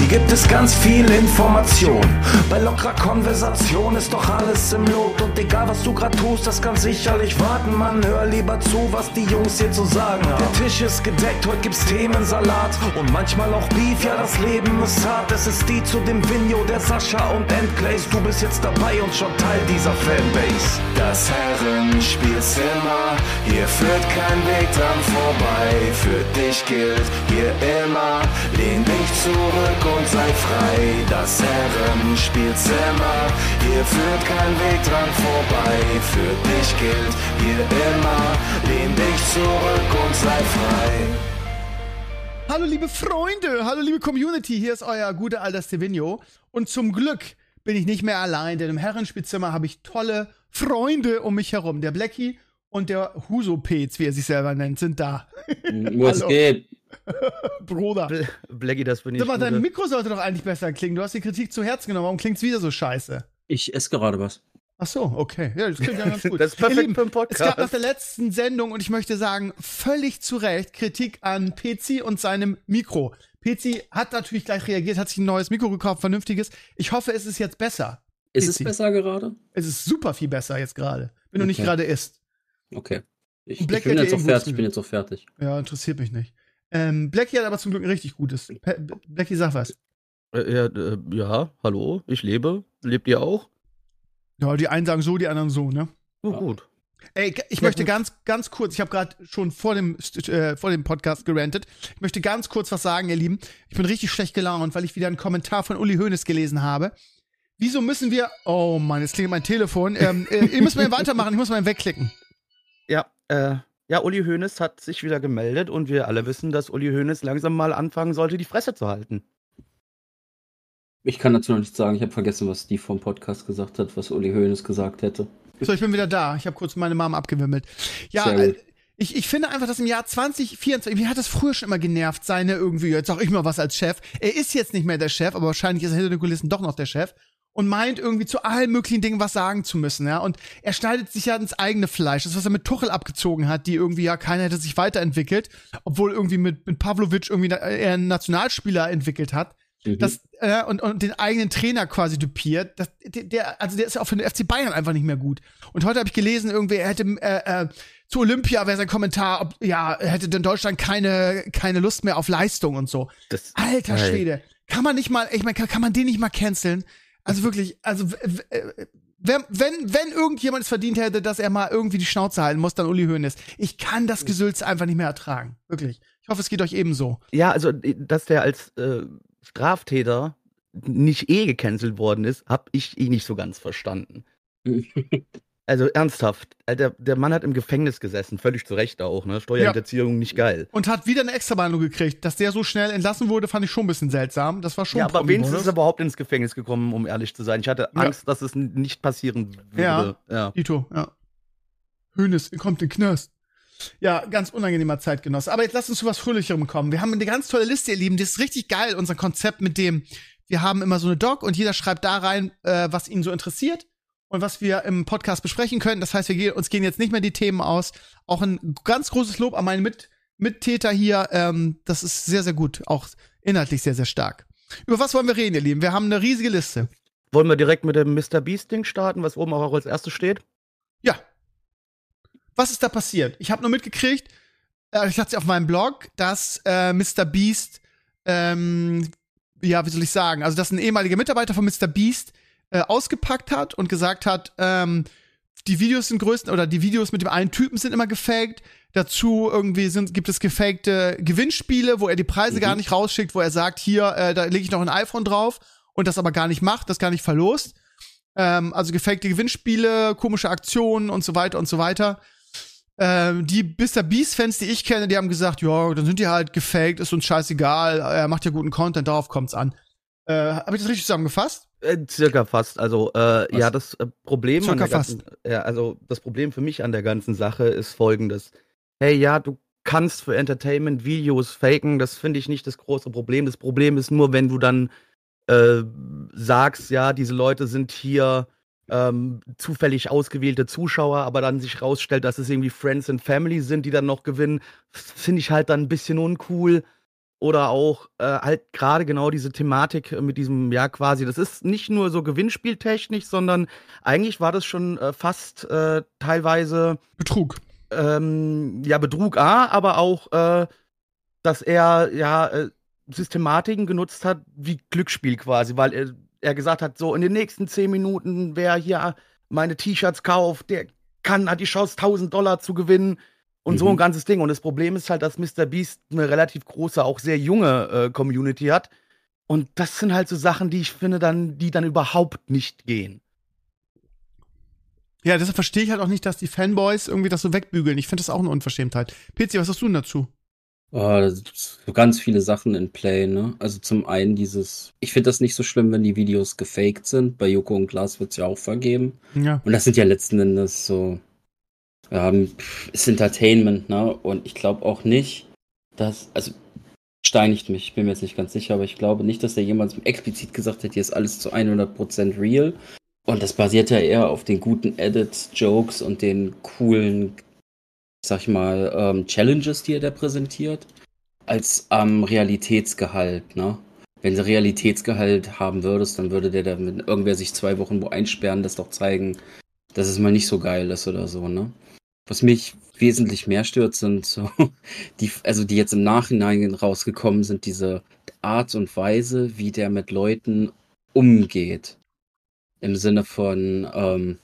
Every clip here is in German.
Hier gibt es ganz viel Information. Bei lockerer Konversation ist doch alles im Lot. Und egal was du grad tust, das kann sicherlich warten. Mann, hör lieber zu, was die Jungs hier zu sagen haben. Der Tisch ist gedeckt, heute gibt's Themensalat. Und manchmal auch Beef, ja das Leben ist hart. Es ist die zu dem Vinjo, der Sascha und Endglaze. Du bist jetzt dabei und schon Teil dieser Fanbase. Das Herrenspielzimmer, hier führt kein Weg dran vorbei. Für dich gilt hier immer, lehn dich zurück und sei frei. Das Herrenspielzimmer, hier führt kein Weg dran vorbei. Für dich gilt hier immer, lehn dich zurück und sei frei. Hallo liebe Freunde, hallo liebe Community, hier ist euer guter alter Stevenio. Und zum Glück bin ich nicht mehr allein, denn im Herrenspielzimmer habe ich tolle Freunde um mich herum. Der Blackie und der Husopez, wie er sich selber nennt, sind da. Was geht? Bruder. Blackie, das bin ich. Sag mal, dein Mikro sollte doch eigentlich besser klingen. Du hast die Kritik zu Herzen genommen. Warum klingt's wieder so scheiße? Ich esse gerade was. Ach so, okay. Ja, das klingt ja ganz gut. Das ist perfekt Ihr Lieben, für einen Podcast. Es gab nach der letzten Sendung, und ich möchte sagen, völlig zu Recht, Kritik an Pezi und seinem Mikro. Pezi hat natürlich gleich reagiert, hat sich ein neues Mikro gekauft, vernünftiges. Ich hoffe, es ist jetzt besser. Ist es besser gerade? Es ist super viel besser jetzt gerade, wenn du nicht gerade isst. Okay. Ich Und bin Blackie hat jetzt ja auch eh fertig. Wurst Ich bin jetzt auch fertig. Ja, interessiert mich nicht. Blackie hat aber zum Glück ein richtig gutes. Blackie, sag was. Ja, hallo, ich lebe. Lebt ihr auch? Ja, die einen sagen so, die anderen so, ne? Oh, Ja. gut. Ey, ich möchte ganz kurz, ich habe gerade schon vor dem Podcast gerantet. Ich möchte ganz kurz was sagen, ihr Lieben. Ich bin richtig schlecht gelaunt, weil ich wieder einen Kommentar von Uli Hoeneß gelesen habe. Wieso müssen wir, oh Mann, jetzt klingelt mein Telefon. Ihr müsst mal weitermachen, ich muss mal wegklicken. Ja, Uli Hoeneß hat sich wieder gemeldet und wir alle wissen, dass Uli Hoeneß langsam mal anfangen sollte, die Fresse zu halten. Ich kann dazu noch nichts sagen. Ich habe vergessen, was Steve vom Podcast gesagt hat, was Uli Hoeneß gesagt hätte. So, ich bin wieder da. Ich habe kurz meine Mama abgewimmelt. Ja, Sehr gut. ich finde einfach, dass im Jahr 2024, mir hat das früher schon immer genervt, seine irgendwie, jetzt sag ich mal was als Chef. Er ist jetzt nicht mehr der Chef, aber wahrscheinlich ist er hinter den Kulissen doch noch der Chef. Und meint irgendwie zu allen möglichen Dingen was sagen zu müssen, ja. Und er schneidet sich ja ins eigene Fleisch. Das, was er mit Tuchel abgezogen hat, die irgendwie ja keiner hätte sich weiterentwickelt, obwohl irgendwie mit Pavlovic irgendwie er einen Nationalspieler entwickelt hat. Das, und den eigenen Trainer quasi dupiert. Der ist ja auch für den FC Bayern einfach nicht mehr gut. Und heute habe ich gelesen, irgendwie, er hätte zu Olympia wäre sein Kommentar, er hätte in Deutschland keine Lust mehr auf Leistung und so. Alter Schwede. Kann man nicht mal, ich meine, kann man den nicht mal canceln? Also wirklich, wenn irgendjemand es verdient hätte, dass er mal irgendwie die Schnauze halten muss, dann Uli Hoeneß. Ich kann das Gesülz einfach nicht mehr ertragen. Wirklich. Ich hoffe, es geht euch ebenso. Ja, also, dass der als Straftäter nicht gecancelt worden ist, habe ich nicht so ganz verstanden. Also ernsthaft, der Mann hat im Gefängnis gesessen, völlig zu Recht auch, ne? Steuerhinterziehung nicht geil. Und hat wieder eine Extrabehandlung gekriegt. Dass der so schnell entlassen wurde, fand ich schon ein bisschen seltsam. Das war schon Ja, ein aber wenigstens ist er Promi-Bonus. überhaupt ins Gefängnis gekommen, um ehrlich zu sein. Ich hatte Angst, dass es nicht passieren würde. Ja. Dito, ja. Hoeneß kommt in den Knast. Ja, ganz unangenehmer Zeitgenosse. Aber jetzt lasst uns zu was Fröhlicherem kommen. Wir haben eine ganz tolle Liste, ihr Lieben. Das ist richtig geil, unser Konzept mit dem, wir haben immer so eine Doc und jeder schreibt da rein, was ihn so interessiert und was wir im Podcast besprechen können. Das heißt, uns gehen jetzt nicht mehr die Themen aus. Auch ein ganz großes Lob an meinen Mittäter hier. Das ist sehr, sehr gut. Auch inhaltlich sehr, sehr stark. Über was wollen wir reden, ihr Lieben? Wir haben eine riesige Liste. Wollen wir direkt mit dem Mr. Beast-Ding starten, was oben auch als erstes steht? Ja. Was ist da passiert? Ich habe nur mitgekriegt, ich hatte es auf meinem Blog, dass Mr. Beast, wie soll ich sagen, also dass ein ehemaliger Mitarbeiter von Mr. Beast ausgepackt hat und gesagt hat, die Videos sind größten, oder die Videos mit dem einen Typen sind immer gefaked. Dazu irgendwie gibt es gefakte Gewinnspiele, wo er die Preise gar nicht rausschickt, wo er sagt, hier, da lege ich noch ein iPhone drauf und das aber gar nicht macht, das gar nicht verlost. Also gefakte Gewinnspiele, komische Aktionen und so weiter und so weiter. Die Mr. Beast-Fans, die ich kenne, die haben gesagt, ja, dann sind die halt gefaked, ist uns scheißegal, er macht ja guten Content, darauf kommt's an. Habe ich das richtig zusammengefasst? Circa fast. Also, ja, das Problem Circa an der ganzen, also das Problem für mich an der ganzen Sache ist folgendes. Hey, ja, du kannst für Entertainment Videos faken, das finde ich nicht das große Problem. Das Problem ist nur, wenn du dann sagst, ja, diese Leute sind hier zufällig ausgewählte Zuschauer, aber dann sich rausstellt, dass es irgendwie Friends and Family sind, die dann noch gewinnen, finde ich halt dann ein bisschen uncool. oder auch halt gerade genau diese Thematik mit diesem, ja quasi, das ist nicht nur so gewinnspieltechnisch, sondern eigentlich war das schon fast teilweise Betrug. ja Betrug, aber auch, dass er ja Systematiken genutzt hat wie Glücksspiel quasi, weil er gesagt hat, so in den nächsten 10 Minuten, wer hier meine T-Shirts kauft, der hat die Chance, $1.000 zu gewinnen und so ein ganzes Ding. Und das Problem ist halt, dass MrBeast eine relativ große, auch sehr junge Community hat. Und das sind halt so Sachen, die ich finde, die dann überhaupt nicht gehen. Ja, deshalb verstehe ich halt auch nicht, dass die Fanboys irgendwie das so wegbügeln. Ich finde das auch eine Unverschämtheit. PC, was hast du denn dazu? Da sind so ganz viele Sachen in Play, ne? Also zum einen ich finde das nicht so schlimm, wenn die Videos gefaked sind. Bei Joko und Klaas wird es ja auch vergeben. Ja. Und das sind ja letzten Endes so, ist Entertainment, ne? Und ich glaube auch nicht, also steinigt mich, ich bin mir jetzt nicht ganz sicher, aber ich glaube nicht, dass er jemals explizit gesagt hat, hier ist alles zu 100% real. Und das basiert ja eher auf den guten Edits, Jokes und den coolen, sag ich mal, Challenges, die er da präsentiert, als am Realitätsgehalt, ne? Wenn du Realitätsgehalt haben würdest, dann würde wenn irgendwer sich 2 Wochen wo einsperren, das doch zeigen, dass es mal nicht so geil ist oder so, ne? Was mich wesentlich mehr stört, sind so, die jetzt im Nachhinein rausgekommen sind, diese Art und Weise, wie der mit Leuten umgeht. Im Sinne von,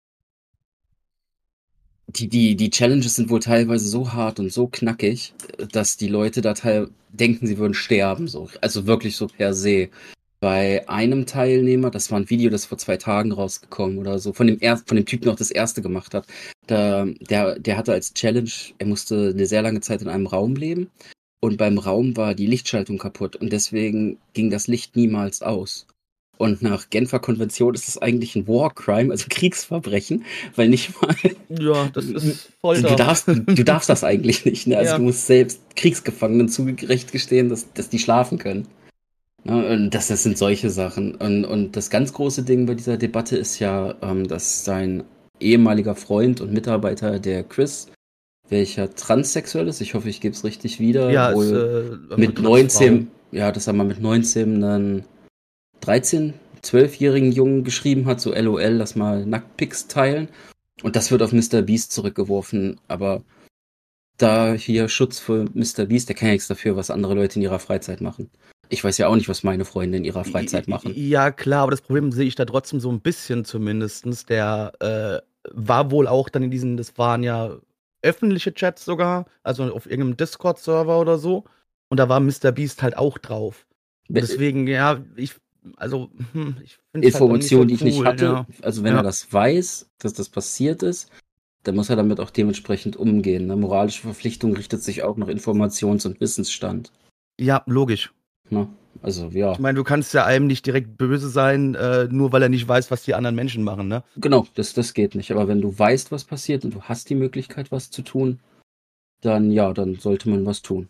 die Challenges sind wohl teilweise so hart und so knackig, dass die Leute da denken, sie würden sterben, so. Also wirklich so per se. Bei einem Teilnehmer, das war ein Video, das vor 2 Tagen rausgekommen oder so, von dem Typen, der auch das erste gemacht hat. Der hatte als Challenge, er musste eine sehr lange Zeit in einem Raum leben und beim Raum war die Lichtschaltung kaputt und deswegen ging das Licht niemals aus. Und nach Genfer Konvention ist das eigentlich ein War Crime, also Kriegsverbrechen, weil nicht mal. Ja, das ist Folter. Du darfst das eigentlich nicht, ne? Also Ja. du musst selbst Kriegsgefangenen zugerecht gestehen, dass die schlafen können. Ja, und das sind solche Sachen. Und das ganz große Ding bei dieser Debatte ist ja, dass sein ehemaliger Freund und Mitarbeiter, der Chris, welcher transsexuell ist, ich hoffe, ich gebe es richtig wieder, Ja, wohl ist mit 19, ja, dass er mal mit 19 einen 12-jährigen Jungen geschrieben hat, so LOL, lass mal Nacktpics teilen. Und das wird auf MrBeast zurückgeworfen, aber da hier Schutz für MrBeast, der kann ja nichts dafür, was andere Leute in ihrer Freizeit machen. Ich weiß ja auch nicht, was meine Freunde in ihrer Freizeit machen. Ja, klar, aber das Problem sehe ich da trotzdem so ein bisschen zumindestens. Der war wohl auch dann das waren ja öffentliche Chats sogar, also auf irgendeinem Discord-Server oder so. Und da war MrBeast halt auch drauf. Deswegen, ja, ich finde Informationen, die ich nicht cool, hatte, ja. also wenn er das weiß, dass das passiert ist, dann muss er damit auch dementsprechend umgehen. Eine moralische Verpflichtung richtet sich auch nach Informations- und Wissensstand. Ja, logisch. Ne? Also, ja. Ich meine, du kannst ja einem nicht direkt böse sein, nur weil er nicht weiß, was die anderen Menschen machen, ne? Genau, das geht nicht. Aber wenn du weißt, was passiert und du hast die Möglichkeit, was zu tun, dann sollte man was tun.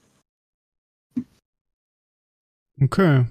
Okay.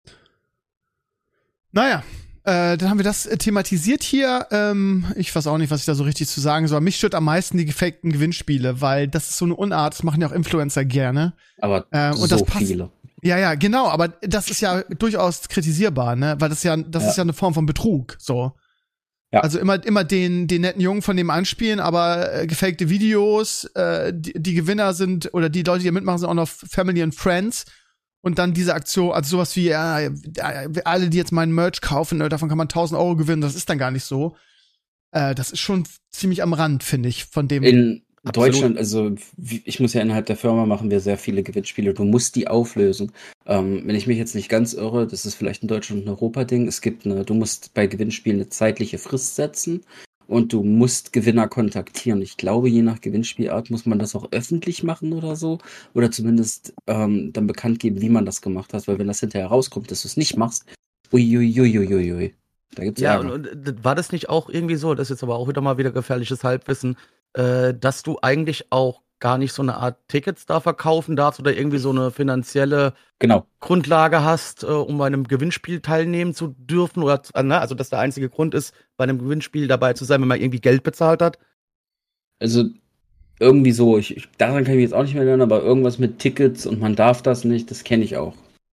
Naja, dann haben wir das thematisiert hier. Ich weiß auch nicht, was ich da so richtig zu sagen soll. Mich stört am meisten die gefakten Gewinnspiele, weil das ist so eine Unart, das machen ja auch Influencer gerne. Aber und das viele. Ja, genau, aber das ist ja durchaus kritisierbar, ne? Weil das ist ja eine Form von Betrug, so. Ja. Also immer den netten Jungen von dem anspielen, aber gefakte Videos, die Gewinner sind, oder die Leute, die mitmachen, sind auch noch Family and Friends. Und dann diese Aktion, also sowas wie, alle, die jetzt meinen Merch kaufen, davon kann man 1.000 Euro gewinnen, das ist dann gar nicht so. Das ist schon ziemlich am Rand, finde ich, von dem. In Deutschland, also ich muss ja innerhalb der Firma machen wir sehr viele Gewinnspiele. Du musst die auflösen. Wenn ich mich jetzt nicht ganz irre, das ist vielleicht in Deutschland ein Europa-Ding, du musst bei Gewinnspielen eine zeitliche Frist setzen und du musst Gewinner kontaktieren. Ich glaube, je nach Gewinnspielart muss man das auch öffentlich machen oder so. Oder zumindest dann bekannt geben, wie man das gemacht hat. Weil wenn das hinterher rauskommt, dass du es nicht machst, uiuiuiuiui. Da gibt's Ärger. Und war das nicht auch irgendwie so, das ist jetzt aber auch wieder gefährliches Halbwissen, dass du eigentlich auch gar nicht so eine Art Tickets da verkaufen darfst oder irgendwie so eine finanzielle Grundlage hast, um bei einem Gewinnspiel teilnehmen zu dürfen, oder also dass der einzige Grund ist, bei einem Gewinnspiel dabei zu sein, wenn man irgendwie Geld bezahlt hat? Also irgendwie so, daran kann ich mich jetzt auch nicht mehr erinnern, aber irgendwas mit Tickets und man darf das nicht, das kenne ich auch.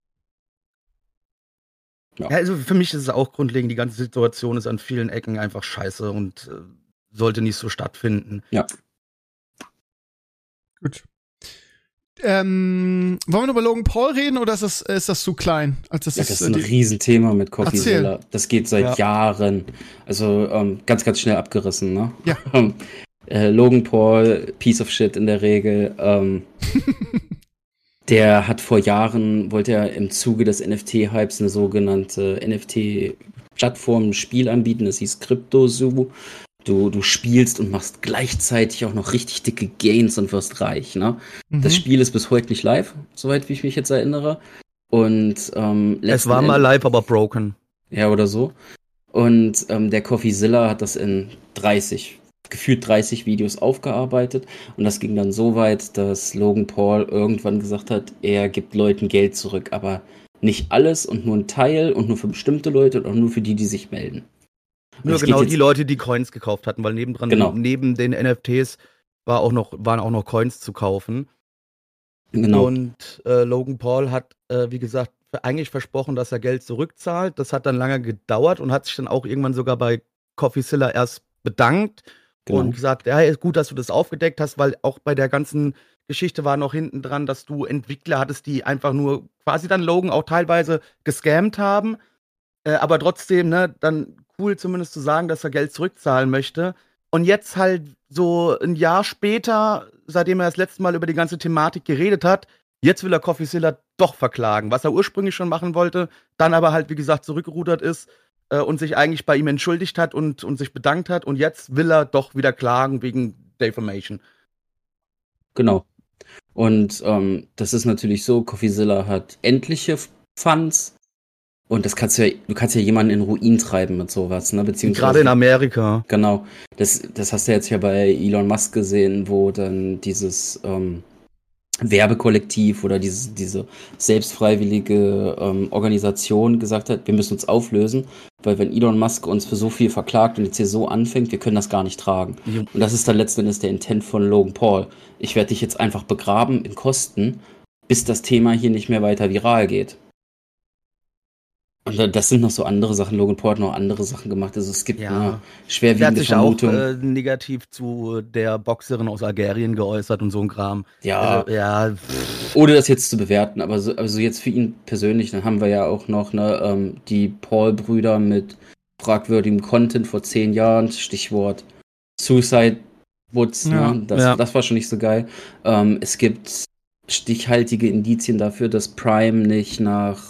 Ja, also für mich ist es auch grundlegend, die ganze Situation ist an vielen Ecken einfach scheiße und sollte nicht so stattfinden. Ja. Gut. Wollen wir über Logan Paul reden oder ist das zu klein? Das ist ein Riesenthema mit CoffeeZilla. Das geht seit Jahren. Also ganz, ganz schnell abgerissen, ne? Ja. Logan Paul, Piece of Shit in der Regel. Der hat vor Jahren, wollte er im Zuge des NFT-Hypes eine sogenannte NFT-Plattform, ein Spiel anbieten, das hieß CryptoZoo. Du spielst und machst gleichzeitig auch noch richtig dicke Gains und wirst reich, ne? Das Spiel ist bis heute nicht live, soweit wie ich mich jetzt erinnere. Und es war mal live, aber broken. Ja, oder so. Und der CoffeeZilla hat das in gefühlt 30 Videos aufgearbeitet. Und das ging dann so weit, dass Logan Paul irgendwann gesagt hat, er gibt Leuten Geld zurück, aber nicht alles und nur ein Teil und nur für bestimmte Leute und auch nur für die, die sich melden. Nur genau die Leute, die Coins gekauft hatten, weil neben den NFTs waren auch noch Coins zu kaufen. Genau. Und Logan Paul hat, wie gesagt, eigentlich versprochen, dass er Geld zurückzahlt. Das hat dann lange gedauert und hat sich dann auch irgendwann sogar bei CoffeeZilla erst bedankt und gesagt, ja, ist gut, dass du das aufgedeckt hast, weil auch bei der ganzen Geschichte war noch hinten dran, dass du Entwickler hattest, die einfach nur quasi dann Logan auch teilweise gescammt haben. Aber trotzdem, ne, dann cool zumindest zu sagen, dass er Geld zurückzahlen möchte. Und jetzt halt so ein Jahr später, seitdem er das letzte Mal über die ganze Thematik geredet hat, jetzt will er CoffeeZilla doch verklagen, was er ursprünglich schon machen wollte, dann aber halt, wie gesagt, zurückgerudert ist und sich eigentlich bei ihm entschuldigt hat und sich bedankt hat. Und jetzt will er doch wieder klagen wegen Defamation. Genau. Und das ist natürlich so, CoffeeZilla hat endliche Funds. Und du kannst ja jemanden in Ruin treiben mit sowas, ne? Beziehungsweise gerade in Amerika. Genau. Das hast du jetzt ja bei Elon Musk gesehen, wo dann dieses Werbekollektiv oder diese selbstfreiwillige Organisation gesagt hat, wir müssen uns auflösen, weil wenn Elon Musk uns für so viel verklagt und jetzt hier so anfängt, wir können das gar nicht tragen. Ja. Und das ist dann letzten Endes der Intent von Logan Paul. Ich werde dich jetzt einfach begraben in Kosten, bis das Thema hier nicht mehr weiter viral geht. Und das sind noch so andere Sachen. Logan Paul hat noch andere Sachen gemacht. Also es gibt schwerwiegende Vermutungen. Er hat sich auch negativ zu der Boxerin aus Algerien geäußert und so ein Kram. Ja. Ohne das jetzt zu bewerten, aber also jetzt für ihn persönlich, dann haben wir ja auch noch die Paul-Brüder mit fragwürdigem Content vor 10 Jahren. Stichwort Suicide Woods. Ja. Ne? Das war schon nicht so geil. Es gibt stichhaltige Indizien dafür, dass Prime nicht nach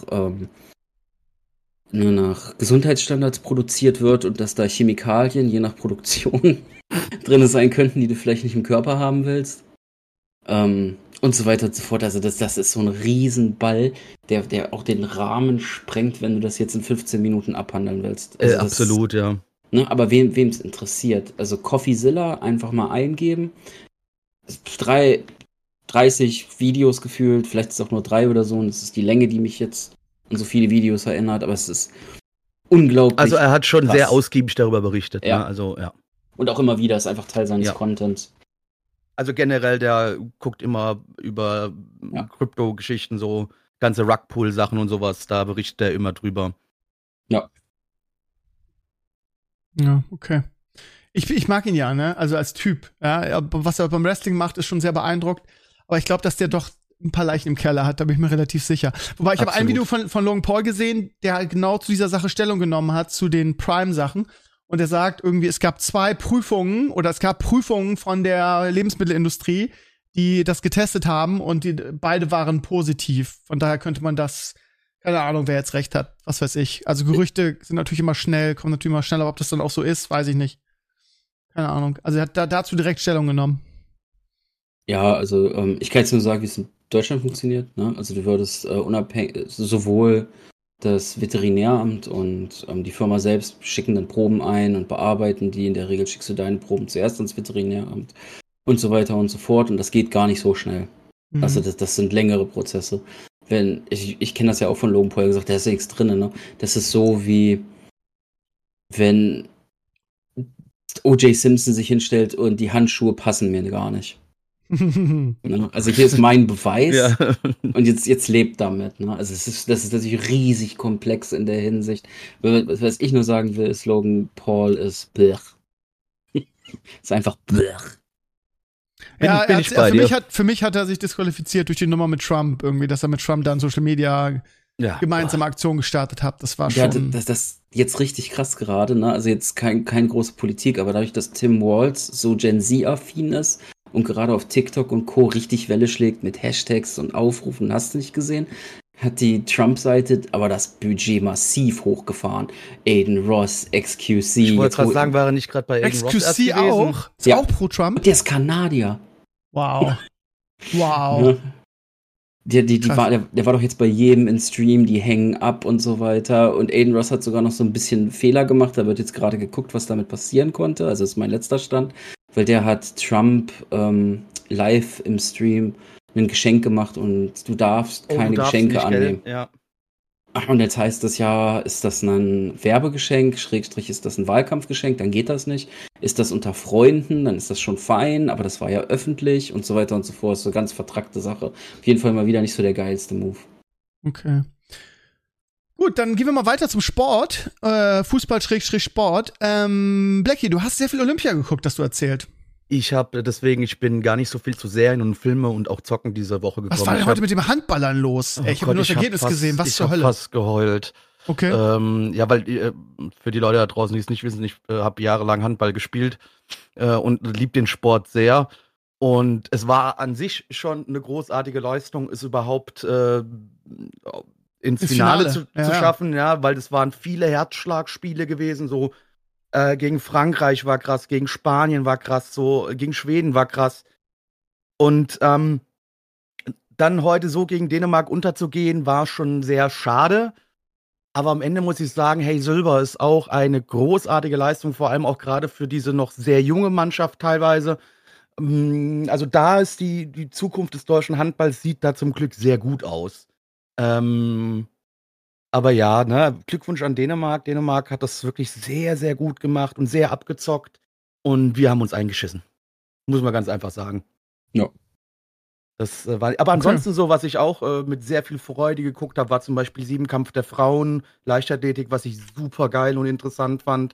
Gesundheitsstandards produziert wird und dass da Chemikalien je nach Produktion drin sein könnten, die du vielleicht nicht im Körper haben willst. Und so weiter und so fort. Also das ist so ein Riesenball, der auch den Rahmen sprengt, wenn du das jetzt in 15 Minuten abhandeln willst. Also absolut, ja. Ne, aber wem es interessiert, also CoffeeZilla einfach mal eingeben. 30 Videos gefühlt, vielleicht ist es auch nur 3 oder so, und das ist die Länge, die mich jetzt an so viele Videos erinnert, aber es ist unglaublich. Also er hat schon sehr ausgiebig darüber berichtet. Ja. Ne? Also, ja. Und auch immer wieder, ist einfach Teil seines Contents. Also generell, der guckt immer über Krypto-Geschichten, so ganze Rugpool-Sachen und sowas, da berichtet er immer drüber. Ja. Ja, okay. Ich mag ihn ja, ne? Also als Typ. Ja, was er beim Wrestling macht, ist schon sehr beeindruckt. Aber ich glaube, dass der doch ein paar Leichen im Keller hat, da bin ich mir relativ sicher. Wobei, ich habe ein Video von Logan Paul gesehen, der genau zu dieser Sache Stellung genommen hat, zu den Prime-Sachen. Und er sagt irgendwie, es gab Prüfungen von der Lebensmittelindustrie, die das getestet haben und beide waren positiv. Von daher könnte man das, keine Ahnung, wer jetzt recht hat, was weiß ich. Also Gerüchte sind natürlich immer schnell, kommen natürlich immer schnell, aber ob das dann auch so ist, weiß ich nicht. Keine Ahnung. Also er hat dazu direkt Stellung genommen. Ja, also ich kann jetzt nur sagen, wie es in Deutschland funktioniert. Ne? Also du würdest unabhängig, sowohl das Veterinäramt und die Firma selbst schicken dann Proben ein und bearbeiten die. In der Regel schickst du deine Proben zuerst ans Veterinäramt und so weiter und so fort. Und das geht gar nicht so schnell. Mhm. Also das sind längere Prozesse. Ich kenne das ja auch von Logan Paul gesagt, da ist ja nichts drin. Ne? Das ist so wie wenn O.J. Simpson sich hinstellt und die Handschuhe passen mir gar nicht. Ne? Also hier ist mein Beweis Ja. und jetzt lebt damit. Ne? Also das ist natürlich riesig komplex in der Hinsicht. Was ich nur sagen will, ist Logan Paul ist blech. Ist einfach blech. Bin ich bei dir. Für mich hat er sich disqualifiziert durch die Nummer mit Trump irgendwie, dass er mit Trump dann Social Media Ja. gemeinsame Aktion gestartet hat. Das war Ja, schon. das jetzt richtig krass gerade, ne? Also jetzt kein große Politik, aber dadurch, dass Tim Walz so Gen Z-affin ist und gerade auf TikTok und Co. richtig Welle schlägt mit Hashtags und Aufrufen, hast du nicht gesehen, hat die Trump-Seite aber das Budget massiv hochgefahren. Aiden Ross, XQC. Ich wollte gerade sagen, war er nicht gerade bei Aiden Ross erst XQC gewesen? auch? Ist Ja. auch pro Trump? Der ist Kanadier. Wow. Wow. Ne? Krass. Der war doch jetzt bei jedem in Stream, die hängen ab und so weiter. Und Aiden Ross hat sogar noch so ein bisschen Fehler gemacht. Da wird jetzt gerade geguckt, was damit passieren konnte. Also das ist mein letzter Stand. Weil der hat Trump live im Stream ein Geschenk gemacht und du darfst Oh, keine du darfst Geschenke nicht, gell? annehmen. Ja. Und jetzt heißt es ja, ist das ein Werbegeschenk, Schrägstrich ist das ein Wahlkampfgeschenk, dann geht das nicht. Ist das unter Freunden, dann ist das schon fein, aber das war ja öffentlich und so weiter und so fort. So ganz vertrackte Sache. Auf jeden Fall mal wieder nicht so der geilste Move. Okay. Gut, dann gehen wir mal weiter zum Sport. Fußball-Sport. Blackie, du hast sehr viel Olympia geguckt, hast du erzählt. Ich bin gar nicht so viel zu Serien und Filme und auch Zocken diese Woche gekommen. Was war denn Ich heute hab- mit dem Handballern los? Oh Ich habe Gott, nur das ich hab Ergebnis fast- gesehen. Was ich zur hab Hölle? fast geheult. Okay. Ja, weil für die Leute da draußen, die es nicht wissen, ich habe jahrelang Handball gespielt und lieb den Sport sehr. Und es war an sich schon eine großartige Leistung, es überhaupt ins Finale zu Ja, ja. schaffen, ja, weil es waren viele Herzschlagspiele gewesen, so gegen Frankreich war krass, gegen Spanien war krass, so gegen Schweden war krass. Und dann heute so gegen Dänemark unterzugehen, war schon sehr schade. Aber am Ende muss ich sagen, hey, Silber ist auch eine großartige Leistung, vor allem auch gerade für diese noch sehr junge Mannschaft teilweise. Also da ist die Zukunft des deutschen Handballs sieht da zum Glück sehr gut aus. Aber ja, ne, Glückwunsch an Dänemark. Dänemark hat das wirklich sehr, sehr gut gemacht und sehr abgezockt. Und wir haben uns eingeschissen. Muss man ganz einfach sagen. Ja. Das aber ansonsten so, was ich auch mit sehr viel Freude geguckt habe, war zum Beispiel Siebenkampf der Frauen, Leichtathletik, was ich super geil und interessant fand.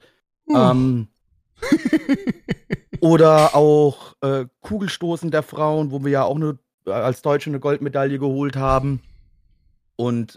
Oder auch Kugelstoßen der Frauen, wo wir ja auch als Deutsche eine Goldmedaille geholt haben. Und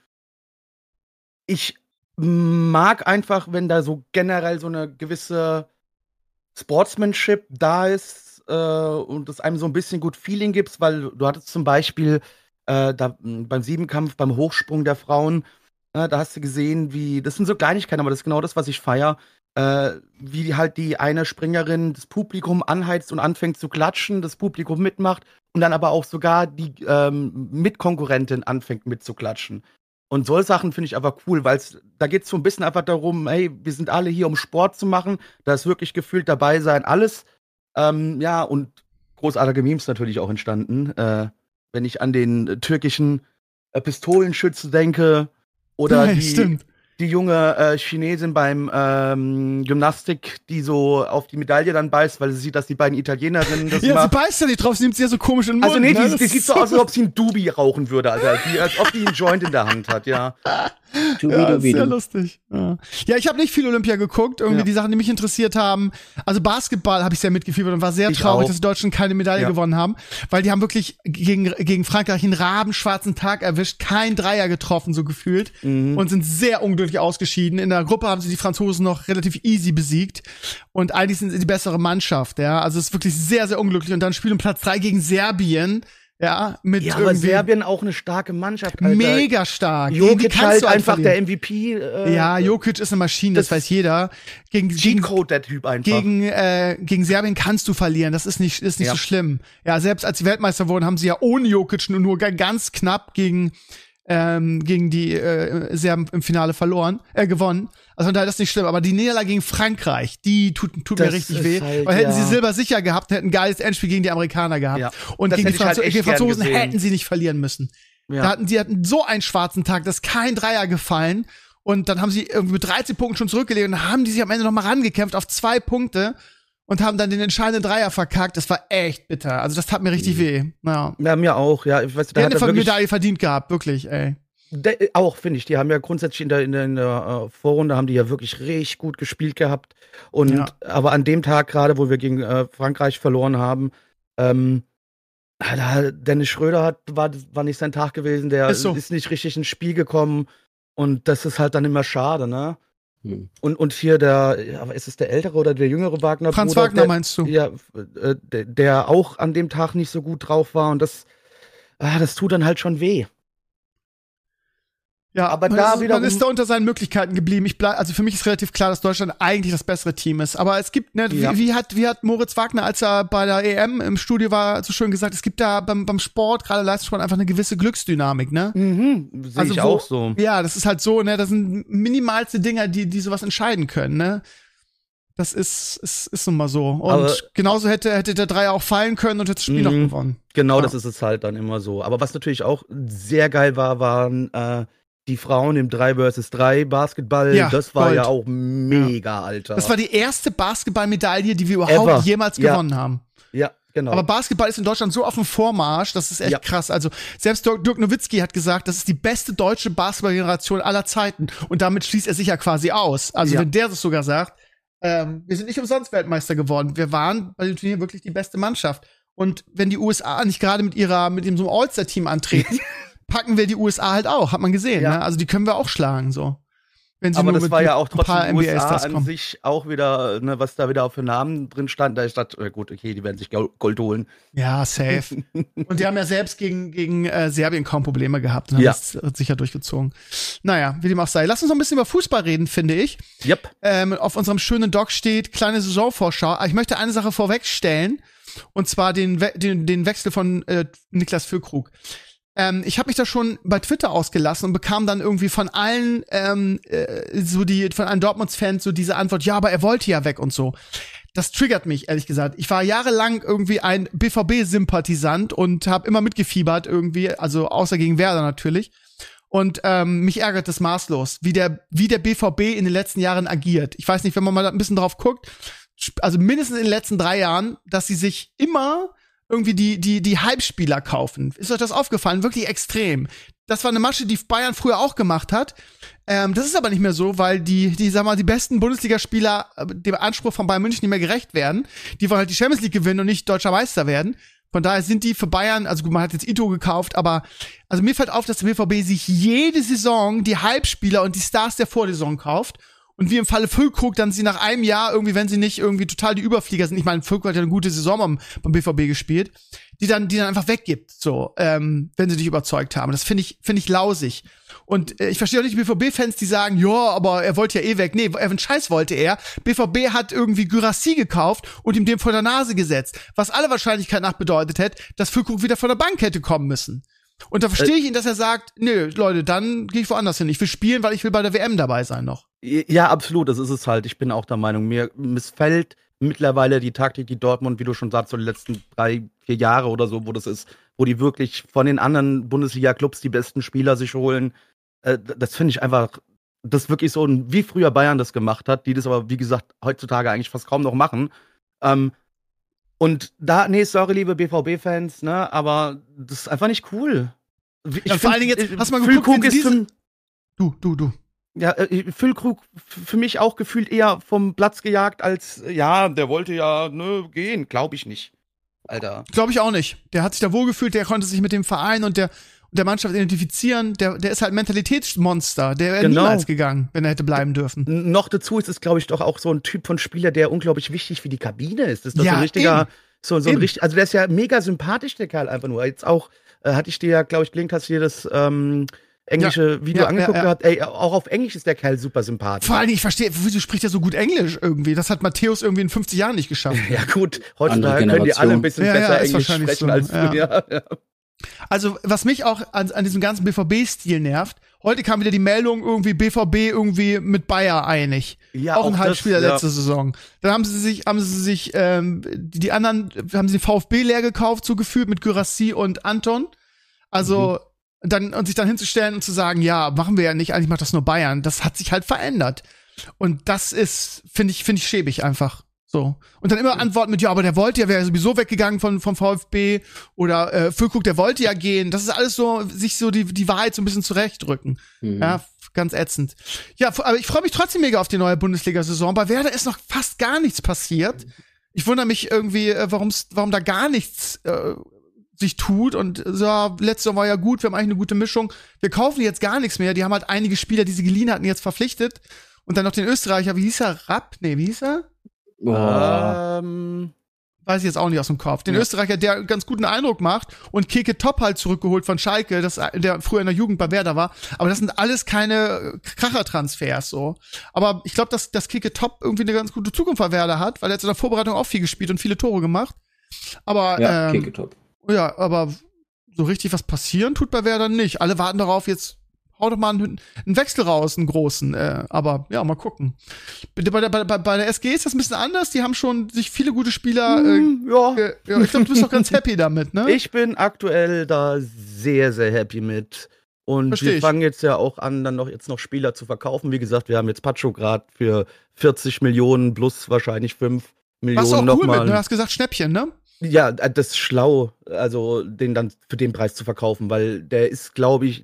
ich mag einfach, wenn da so generell so eine gewisse Sportsmanship da ist und es einem so ein bisschen gut Feeling gibt, weil du hattest zum Beispiel beim Siebenkampf, beim Hochsprung der Frauen, da hast du gesehen, das sind so Kleinigkeiten, aber das ist genau das, was ich feiere, wie halt die eine Springerin das Publikum anheizt und anfängt zu klatschen, das Publikum mitmacht und dann aber auch sogar die Mitkonkurrentin anfängt mitzuklatschen. Und solche Sachen finde ich einfach cool, weil da geht es so ein bisschen einfach darum, hey, wir sind alle hier, um Sport zu machen. Da ist wirklich gefühlt dabei sein, alles. Ja, und großartige Memes natürlich auch entstanden. Wenn ich an den türkischen Pistolenschützen denke oder Ja, stimmt. die junge Chinesin beim Gymnastik, die so auf die Medaille dann beißt, weil sie sieht, dass die beiden Italienerinnen das Ja, sie machen. beißt ja nicht drauf, sie nimmt sie ja so komisch in den Mund. Also nee, ne? die Das sieht so aus, als ob sie einen Dubi rauchen würde, Alter. Als ob die einen Joint in der Hand hat, ja. Ja, ist sehr lustig. Ja, ich habe nicht viel Olympia geguckt. Irgendwie Ja. die Sachen, die mich interessiert haben. Also Basketball habe ich sehr mitgefiebert und war sehr Ich traurig, auch. dass die Deutschen keine Medaille Ja. gewonnen haben. Weil die haben wirklich gegen Frankreich einen rabenschwarzen Tag erwischt. Kein Dreier getroffen, so gefühlt. Und sind sehr unglücklich ausgeschieden. In der Gruppe haben sie die Franzosen noch relativ easy besiegt. Und eigentlich sind sie die bessere Mannschaft, ja. Also es ist wirklich sehr, sehr unglücklich. Und dann spielen Platz 3 gegen Serbien. Ja, mit Ja, aber irgendwie Serbien auch eine starke Mannschaft, Alter. mega stark. Gegen die Jokic kannst halt du einfach verlieren. der MVP. Ja, Jokic ist eine Maschine, das das weiß jeder. Gegen Cheatcode, der Typ einfach. gegen Serbien kannst du verlieren, das ist nicht Ja. so schlimm. Ja, selbst als sie Weltmeister wurden, haben sie ja ohne Jokic nur ganz knapp gegen die Serben im Finale gewonnen. Also von daher, das ist nicht schlimm. Aber die Niederlage gegen Frankreich, die tut mir Das richtig ist weh. halt, Weil hätten ja. sie Silber sicher gehabt, hätten ein geiles Endspiel gegen die Amerikaner gehabt. Ja. Und Das gegen die hätte ich halt echt gegen gern Franzosen gesehen. hätten sie nicht verlieren müssen. Ja. Die hatten so einen schwarzen Tag, dass kein Dreier gefallen. Und dann haben sie irgendwie mit 13 Punkten schon zurückgelegt und dann haben die sich am Ende noch mal rangekämpft auf 2 Punkte. und haben dann den entscheidenden Dreier verkackt. Das war echt bitter. Also das tat mir richtig weh. Ja. Ja, mir auch, ja. Ich weiß, Der hat eine Medaille verdient gehabt, wirklich, ey. Auch, finde ich. Die haben ja grundsätzlich in der Vorrunde haben die ja wirklich richtig gut gespielt gehabt. Und aber an dem Tag gerade, wo wir gegen Frankreich verloren haben, Dennis Schröder war nicht sein Tag gewesen. Der ist nicht richtig ins Spiel gekommen. Und das ist halt dann immer schade, ne? Und hier aber ist es der ältere oder der jüngere Wagner? Franz Wagner meinst du? Ja, der auch an dem Tag nicht so gut drauf war und das tut dann halt schon weh. Ja, aber man ist da unter seinen Möglichkeiten geblieben. Also für mich ist relativ klar, dass Deutschland eigentlich das bessere Team ist. Aber es gibt, ne, wie hat Moritz Wagner, als er bei der EM im Studio war, so schön gesagt, es gibt da beim Sport, gerade Leistungssport, einfach eine gewisse Glücksdynamik, ne? Sehe ich auch so. Ja, das ist halt so, ne, das sind minimalste Dinger, die sowas entscheiden können, ne? Das ist nun mal so. Und aber genauso hätte der Dreier auch fallen können und hätte das Spiel noch gewonnen. Genau, das ist es halt dann immer so. Aber was natürlich auch sehr geil war, waren die Frauen im 3 vs 3 Basketball, das war Gold. Ja auch mega, Alter. Das war die erste Basketballmedaille, die wir überhaupt jemals gewonnen haben. Ja, genau. Aber Basketball ist in Deutschland so auf dem Vormarsch, das ist echt krass. Also selbst Dirk Nowitzki hat gesagt, das ist die beste deutsche Basketballgeneration aller Zeiten. Und damit schließt er sich ja quasi aus. Also wenn der das sogar sagt, wir sind nicht umsonst Weltmeister geworden. Wir waren bei dem Turnier wirklich die beste Mannschaft. Und wenn die USA nicht gerade mit so einem All-Star-Team antreten, packen wir die USA halt auch, hat man gesehen. Ne? Also die können wir auch schlagen, so. Wenn sie aber nur das war ja auch trotzdem USA an kommen. Sich auch wieder, ne, was da wieder für Namen drin stand, da ist das, gut, okay, die werden sich Gold holen. Ja, safe. Und die haben ja selbst gegen Serbien kaum Probleme gehabt und haben das sicher durchgezogen. Naja, wie dem auch sei. Lass uns noch ein bisschen über Fußball reden, finde ich. Yep. Auf unserem schönen Doc steht kleine Saisonvorschau. Aber ich möchte eine Sache vorwegstellen, und zwar den Wechsel von Niklas Füllkrug. Ich habe mich da schon bei Twitter ausgelassen und bekam dann irgendwie von allen von allen Dortmunds-Fans so diese Antwort, ja, aber er wollte ja weg und so. Das triggert mich, ehrlich gesagt. Ich war jahrelang irgendwie ein BVB-Sympathisant und habe immer mitgefiebert irgendwie, also außer gegen Werder natürlich. Und mich ärgert das maßlos, wie der BVB in den letzten Jahren agiert. Ich weiß nicht, wenn man mal ein bisschen drauf guckt, also mindestens in den letzten 3 Jahren, dass sie sich immer irgendwie die Halbspieler kaufen. Ist euch das aufgefallen? Wirklich extrem. Das war eine Masche, die Bayern früher auch gemacht hat. Das ist aber nicht mehr so, weil die besten Bundesligaspieler dem Anspruch von Bayern München nicht mehr gerecht werden. Die wollen halt die Champions League gewinnen und nicht deutscher Meister werden. Von daher sind die für Bayern, also gut, man hat jetzt Ito gekauft, aber also mir fällt auf, dass der BVB sich jede Saison die Halbspieler und die Stars der Vorsaison kauft. Und wie im Falle Füllkrug dann sie nach einem Jahr irgendwie, wenn sie nicht irgendwie total die Überflieger sind, ich meine, Füllkrug hat ja eine gute Saison beim BVB gespielt, die dann einfach weggibt, so, wenn sie dich überzeugt haben. Das finde ich lausig. Und ich verstehe auch nicht die BVB-Fans, die sagen, ja, aber er wollte ja eh weg. Nee, einen Scheiß wollte er. BVB hat irgendwie Guirassy gekauft und ihm dem vor der Nase gesetzt. Was aller Wahrscheinlichkeit nach bedeutet hätte, dass Füllkrug wieder von der Bank hätte kommen müssen. Und da verstehe ich ihn, dass er sagt, nö, Leute, dann gehe ich woanders hin. Ich will spielen, weil ich will bei der WM dabei sein noch. Ja, absolut, das ist es halt. Ich bin auch der Meinung, mir missfällt mittlerweile die Taktik, die Dortmund, wie du schon sagst, so die letzten 3-4 Jahre oder so, wo das ist, wo die wirklich von den anderen Bundesliga-Clubs die besten Spieler sich holen. Das finde ich einfach, das ist wirklich so, wie früher Bayern das gemacht hat, die das aber, wie gesagt, heutzutage eigentlich fast kaum noch machen. Und sorry, liebe BVB-Fans, ne, aber das ist einfach nicht cool. Vor allen Dingen jetzt, hast du mal geguckt, Du. Ja, Füllkrug für mich auch gefühlt eher vom Platz gejagt als, ja, der wollte ja, gehen. Glaube ich nicht, Alter. Glaube ich auch nicht. Der hat sich da wohlgefühlt, der konnte sich mit dem Verein und der Mannschaft identifizieren. Der ist halt ein Mentalitätsmonster. Der wäre niemals gegangen, wenn er hätte bleiben dürfen. Noch dazu ist es, glaube ich, doch auch so ein Typ von Spieler, der unglaublich wichtig für die Kabine ist. Das ist doch so ein richtiger, also der ist ja mega sympathisch, der Kerl einfach nur. Jetzt auch, hatte ich dir ja, glaube ich, gelingt, hast du dir das englische Video angeguckt gehabt. Ey, auch auf Englisch ist der Kerl super sympathisch. Vor allem, ich verstehe, wieso spricht er so gut Englisch irgendwie? Das hat Matthäus irgendwie in 50 Jahren nicht geschafft. Ja gut, heutzutage können die alle ein bisschen besser Englisch sprechen als früher. Ja. Also, was mich auch an diesem ganzen BVB-Stil nervt, heute kam wieder die Meldung, irgendwie BVB irgendwie mit Bayer einig. Ja, auch ein Halbspieler letzte Saison. Dann haben sie sich die anderen, haben sie den VfB leer gekauft, so gefühlt mit Guirassy und Anton. Also, und sich dann hinzustellen und zu sagen, ja, machen wir ja nicht, eigentlich macht das nur Bayern. Das hat sich halt verändert. Und das ist, finde ich schäbig einfach. So. Und dann immer antworten mit, ja, aber der wollte ja, wäre sowieso weggegangen vom VfB oder Füllkrug, der wollte ja gehen. Das ist alles so, sich so die Wahrheit so ein bisschen zurechtdrücken. Ja, ganz ätzend. Ja, aber ich freue mich trotzdem mega auf die neue Bundesliga-Saison. Bei Werder ist noch fast gar nichts passiert. Ich wundere mich irgendwie, warum da gar nichts sich tut. Und so, letztes Jahr war ja gut, wir haben eigentlich eine gute Mischung. Wir kaufen jetzt gar nichts mehr. Die haben halt einige Spieler, die sie geliehen hatten, jetzt verpflichtet. Und dann noch den Österreicher, wie hieß er? Wie hieß er? Weiß ich jetzt auch nicht aus dem Kopf. Den Österreicher, der einen ganz guten Eindruck macht und Keke Top halt zurückgeholt von Schalke, der früher in der Jugend bei Werder war. Aber das sind alles keine Kracher-Transfers so. Aber ich glaube, dass Keke Top irgendwie eine ganz gute Zukunft bei Werder hat, weil er jetzt in der Vorbereitung auch viel gespielt und viele Tore gemacht. Aber ja, Keke Top. Ja, aber so richtig was passieren tut bei Werder nicht. Alle warten darauf, jetzt hau doch mal einen Wechsel raus, einen großen. Aber ja, mal gucken. Bei der SG ist das ein bisschen anders. Die haben schon sich viele gute Spieler. Ich glaube, du bist doch ganz happy damit, ne? Ich bin aktuell da sehr, sehr happy mit. Und wir fangen jetzt ja auch an, dann jetzt noch Spieler zu verkaufen. Wie gesagt, wir haben jetzt Pacho gerade für 40 Millionen plus wahrscheinlich 5 Millionen Was auch noch cool mal. mit, du hast gesagt Schnäppchen, ne? Ja, das ist schlau, also den dann für den Preis zu verkaufen, weil der ist, glaube ich,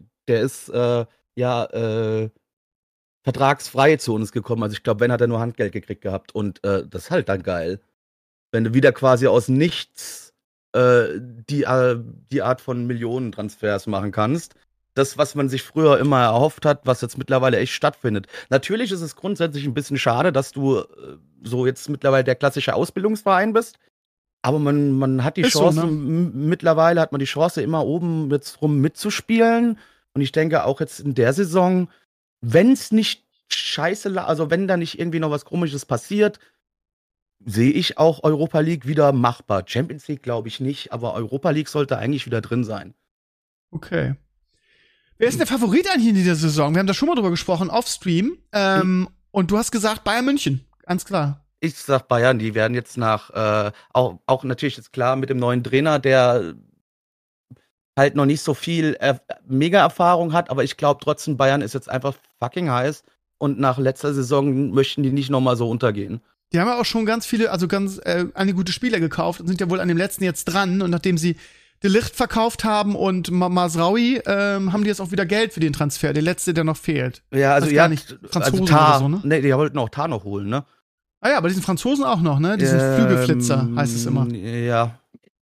vertragsfrei zu uns gekommen. Also ich glaube, wenn hat er nur Handgeld gekriegt gehabt. Und das ist halt dann geil. Wenn du wieder quasi aus nichts die Art von Millionentransfers machen kannst. Das, was man sich früher immer erhofft hat, was jetzt mittlerweile echt stattfindet. Natürlich ist es grundsätzlich ein bisschen schade, dass du so jetzt mittlerweile der klassische Ausbildungsverein bist. Aber man hat die Chance, so, ne? Mittlerweile hat man die Chance, immer oben jetzt rum mitzuspielen. Und ich denke auch jetzt in der Saison, wenn es nicht also wenn da nicht irgendwie noch was Komisches passiert, sehe ich auch Europa League wieder machbar. Champions League glaube ich nicht, aber Europa League sollte eigentlich wieder drin sein. Okay. Wer ist denn der Favorit eigentlich in dieser Saison? Wir haben da schon mal drüber gesprochen, off-Stream. Und du hast gesagt Bayern München, ganz klar. Ich sag Bayern, die werden jetzt auch natürlich jetzt klar mit dem neuen Trainer, der halt noch nicht so viel Mega-Erfahrung hat, aber ich glaube trotzdem, Bayern ist jetzt einfach fucking heiß und nach letzter Saison möchten die nicht nochmal so untergehen. Die haben ja auch schon ganz viele, also einige gute Spieler gekauft und sind ja wohl an dem letzten jetzt dran. Und nachdem sie De Ligt verkauft haben und Mazraoui, haben die jetzt auch wieder Geld für den Transfer, der letzte, der noch fehlt. Ja, also gar nicht Franzosen oder so, ne? Nee, die wollten auch Tar noch holen, ne? Ah ja, aber diesen Franzosen auch noch, ne? Diesen Flügelflitzer, heißt es immer. Ja.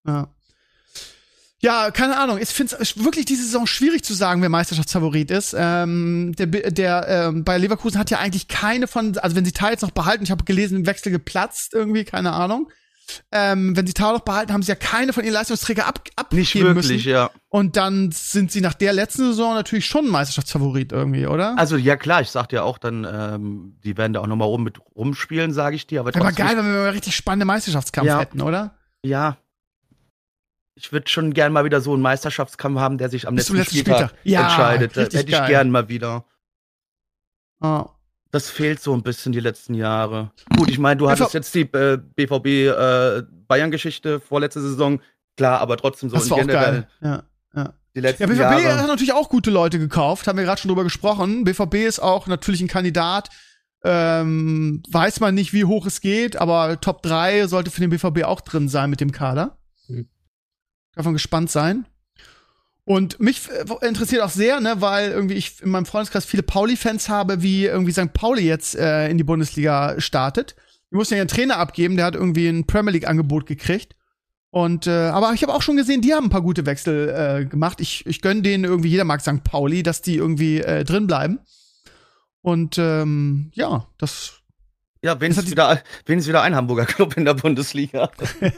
Ja, keine Ahnung. Ich finde es wirklich diese Saison schwierig zu sagen, wer Meisterschaftsfavorit ist. Bei Leverkusen hat ja eigentlich keine von, also wenn sie Tar jetzt noch behalten, ich habe gelesen, im Wechsel geplatzt irgendwie, keine Ahnung. Wenn sie Tar noch behalten, haben sie ja keine von ihren Leistungsträger abgeben nicht wirklich, müssen. Ja. Und dann sind sie nach der letzten Saison natürlich schon ein Meisterschaftsfavorit irgendwie, oder? Also ja klar, ich sag dir auch dann, die werden da auch nochmal rumspielen, sage ich dir. Aber geil, wenn wir mal richtig spannende Meisterschaftskampf hätten, oder? Ja. Ich würde schon gern mal wieder so einen Meisterschaftskampf haben, der sich am letzten Spieltag entscheidet. Das hätte ich gern mal wieder. Oh. Das fehlt so ein bisschen die letzten Jahre. Gut, ich meine, du hattest jetzt die BVB-Bayern-Geschichte vorletzte Saison. Klar, aber trotzdem so das war generell. Auch geil. Ja. Die letzten BVB Jahre. hat natürlich auch gute Leute gekauft, haben wir gerade schon drüber gesprochen. BVB ist auch natürlich ein Kandidat. Weiß man nicht, wie hoch es geht, aber Top 3 sollte für den BVB auch drin sein mit dem Kader. Darf man gespannt sein. Und mich interessiert auch sehr, ne, weil irgendwie ich in meinem Freundeskreis viele Pauli-Fans habe, wie irgendwie St. Pauli jetzt in die Bundesliga startet. Die mussten ja einen Trainer abgeben, der hat irgendwie ein Premier League-Angebot gekriegt. Und aber ich habe auch schon gesehen, die haben ein paar gute Wechsel gemacht. Ich gönne denen irgendwie, jeder mag St. Pauli, dass die irgendwie drin bleiben. Und ja, das. Ja, wenigstens wieder ein Hamburger Club in der Bundesliga.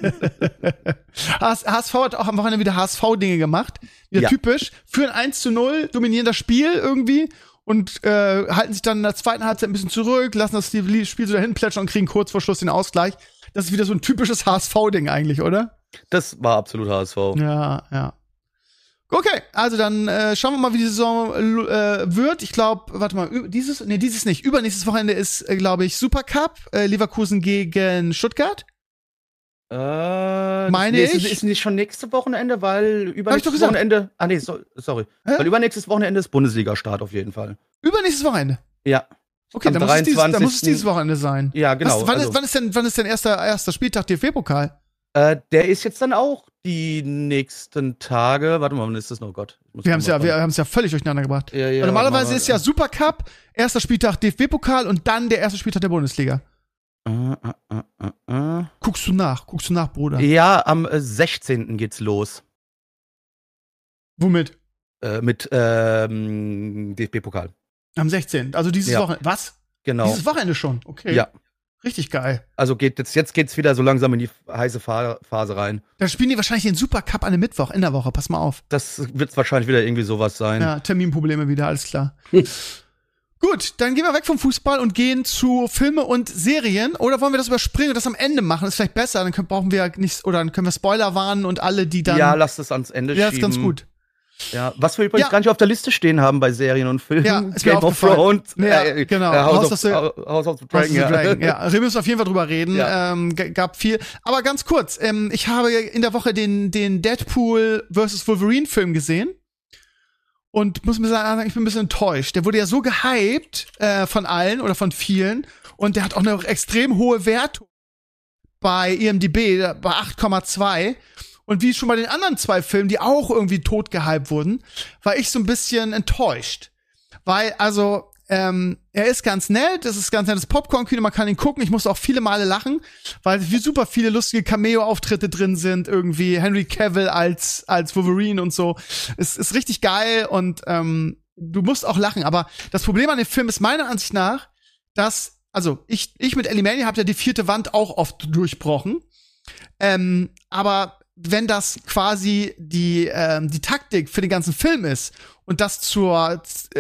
HSV hat auch am Wochenende wieder HSV-Dinge gemacht. Wieder typisch. Führen 1:0, dominieren das Spiel irgendwie und halten sich dann in der zweiten Halbzeit ein bisschen zurück, lassen das Spiel so dahin plätschern und kriegen kurz vor Schluss den Ausgleich. Das ist wieder so ein typisches HSV-Ding eigentlich, oder? Das war absolut HSV. Ja. Okay, also dann schauen wir mal, wie die Saison wird. Ich glaube, warte mal, dieses nicht. Übernächstes Wochenende ist, glaube ich, Supercup. Leverkusen gegen Stuttgart. Meine ich? Ist nicht schon nächstes Wochenende, weil übernächstes Wochenende. Ah, nee, sorry. Weil übernächstes Wochenende ist Bundesliga-Start auf jeden Fall. Übernächstes Wochenende? Ja. Okay, am dann muss es dieses Wochenende sein. Ja, genau. Wann ist denn erster Spieltag DFB-Pokal? Der ist jetzt dann auch die nächsten Tage. Warte mal, wann ist das noch? Gott. Wir haben es ja völlig durcheinander gebracht. Ja, normalerweise ist ja Supercup, erster Spieltag DFB-Pokal und dann der erste Spieltag der Bundesliga. Guckst du nach, Bruder. Ja, am 16. geht's los. Womit? Mit DFB-Pokal. Am 16. Also dieses Wochenende. Was? Genau. Dieses Wochenende schon. Okay. Ja. Richtig geil. Also jetzt geht's wieder so langsam in die heiße Phase rein. Dann spielen die wahrscheinlich den Supercup an einem Mittwoch in der Woche. Pass mal auf. Das wird wahrscheinlich wieder irgendwie sowas sein. Ja, Terminprobleme wieder, alles klar. Gut, dann gehen wir weg vom Fußball und gehen zu Filme und Serien. Oder wollen wir das überspringen und das am Ende machen? Das ist vielleicht besser. Dann brauchen wir nichts, oder dann können wir Spoiler warnen und alle, die dann. Ja, lass das ans Ende schieben. Ja, ist ganz gut. Ja, was wir übrigens gar nicht auf der Liste stehen haben bei Serien und Filmen. Ja, ist Game of Thrones. Ja, genau. House of the Dragon. Ja, wir müssen auf jeden Fall drüber reden. Ja. Gab viel. Aber ganz kurz, ich habe in der Woche den Deadpool vs. Wolverine Film gesehen. Und muss mir sagen, ich bin ein bisschen enttäuscht. Der wurde ja so gehypt von allen oder von vielen. Und der hat auch eine extrem hohe Wertung bei IMDb, bei 8,2. Und wie schon bei den anderen 2 Filmen, die auch irgendwie tot gehypt wurden, war ich so ein bisschen enttäuscht. Weil, also, er ist ganz nett, es ist ganz nettes Popcorn-Kino, man kann ihn gucken. Ich musste auch viele Male lachen, weil super viele lustige Cameo-Auftritte drin sind. Irgendwie Henry Cavill als Wolverine und so. Es ist richtig geil und du musst auch lachen. Aber das Problem an dem Film ist meiner Ansicht nach, dass, also ich mit Ellie Manny habe ja die 4. Wand auch oft durchbrochen. Aber wenn das quasi die Taktik für den ganzen Film ist und das zur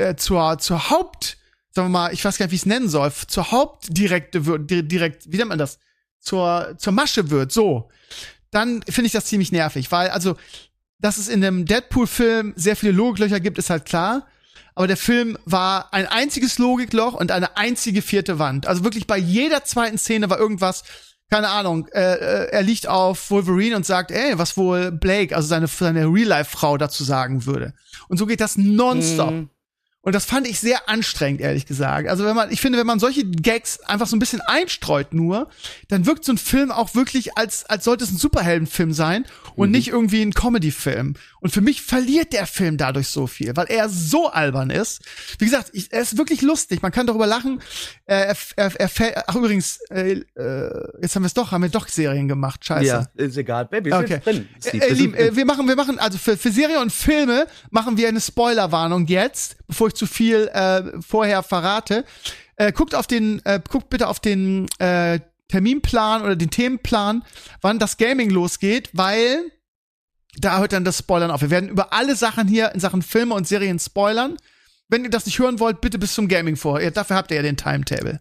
Haupt, sagen wir mal, ich weiß gar nicht, wie ich es nennen soll, zur Hauptdirekte wird, direkt, wie nennt man das? Zur Masche wird, so. Dann finde ich das ziemlich nervig, weil, also, dass es in einem Deadpool-Film sehr viele Logiklöcher gibt, ist halt klar. Aber der Film war ein einziges Logikloch und eine einzige 4. Wand. Also wirklich bei jeder zweiten Szene war irgendwas, keine Ahnung, er liegt auf Wolverine und sagt, ey, was wohl Blake, also seine Real-Life-Frau dazu sagen würde. Und so geht das nonstop. Und das fand ich sehr anstrengend, ehrlich gesagt. Also ich finde, wenn man solche Gags einfach so ein bisschen einstreut nur, dann wirkt so ein Film auch wirklich, als sollte es ein Superheldenfilm sein und nicht irgendwie ein Comedy-Film. Und für mich verliert der Film dadurch so viel, weil er so albern ist. Wie gesagt, er ist wirklich lustig. Man kann darüber lachen. Ach, übrigens, jetzt haben wir doch Serien gemacht. Scheiße. Ja, ist egal. Baby, ist okay. jetzt drin. Lieben, wir machen, also für Serien und Filme machen wir eine Spoilerwarnung jetzt, bevor ich zu viel vorher verrate. Guckt bitte auf den Terminplan oder den Themenplan, wann das Gaming losgeht, weil da hört dann das Spoilern auf. Wir werden über alle Sachen hier in Sachen Filme und Serien spoilern. Wenn ihr das nicht hören wollt, bitte bis zum Gaming vor. Dafür habt ihr ja den Timetable.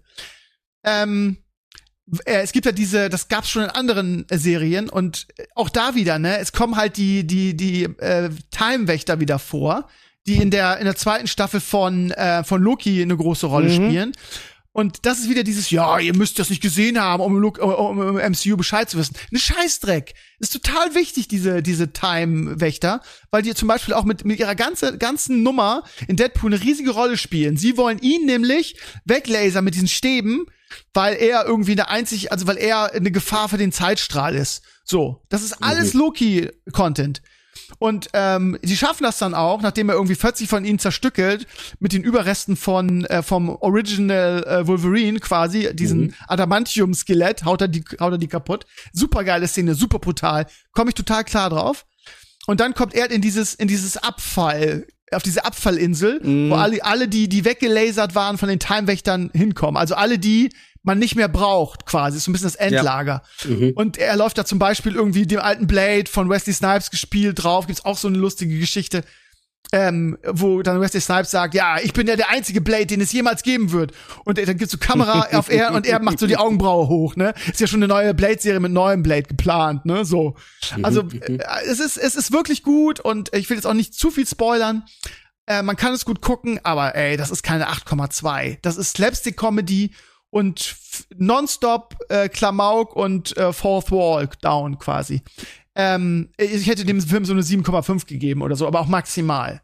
Es gibt ja das gab's schon in anderen Serien und auch da wieder, ne? Es kommen halt die Time-Wächter wieder vor, die in der 2. Staffel von Loki eine große Rolle spielen. Und das ist wieder dieses, ja, ihr müsst das nicht gesehen haben, um MCU Bescheid zu wissen. Ein Scheißdreck. Ist total wichtig, diese Time-Wächter, weil die zum Beispiel auch mit ihrer ganzen Nummer in Deadpool eine riesige Rolle spielen. Sie wollen ihn nämlich weglasern mit diesen Stäben, weil er irgendwie weil er eine Gefahr für den Zeitstrahl ist. So. Das ist alles Loki-Content. Und die schaffen das dann auch, nachdem er irgendwie 40 von ihnen zerstückelt, mit den Überresten vom Original Wolverine quasi, diesen Adamantium-Skelett, haut er die kaputt. Super geile Szene, super brutal. Komme ich total klar drauf. Und dann kommt er in dieses auf diese Abfallinsel, wo alle die weggelasert waren von den Timewächtern hinkommen. Also alle, die man nicht mehr braucht, quasi. Ist so ein bisschen das Endlager. Ja. Und er läuft da zum Beispiel irgendwie dem alten Blade von Wesley Snipes gespielt drauf. Gibt's auch so eine lustige Geschichte, wo dann Wesley Snipes sagt, ja, ich bin ja der einzige Blade, den es jemals geben wird. Und dann gibt's so Kamera auf er und er macht so die Augenbraue hoch, ne? Ist ja schon eine neue Blade-Serie mit neuem Blade geplant, ne? So. Also, es ist wirklich gut und ich will jetzt auch nicht zu viel spoilern. Man kann es gut gucken, aber ey, das ist keine 8,2. Das ist Slapstick-Comedy und nonstop Klamauk und Fourth Wall Down quasi. Ich hätte dem Film so eine 7,5 gegeben oder so, aber auch maximal.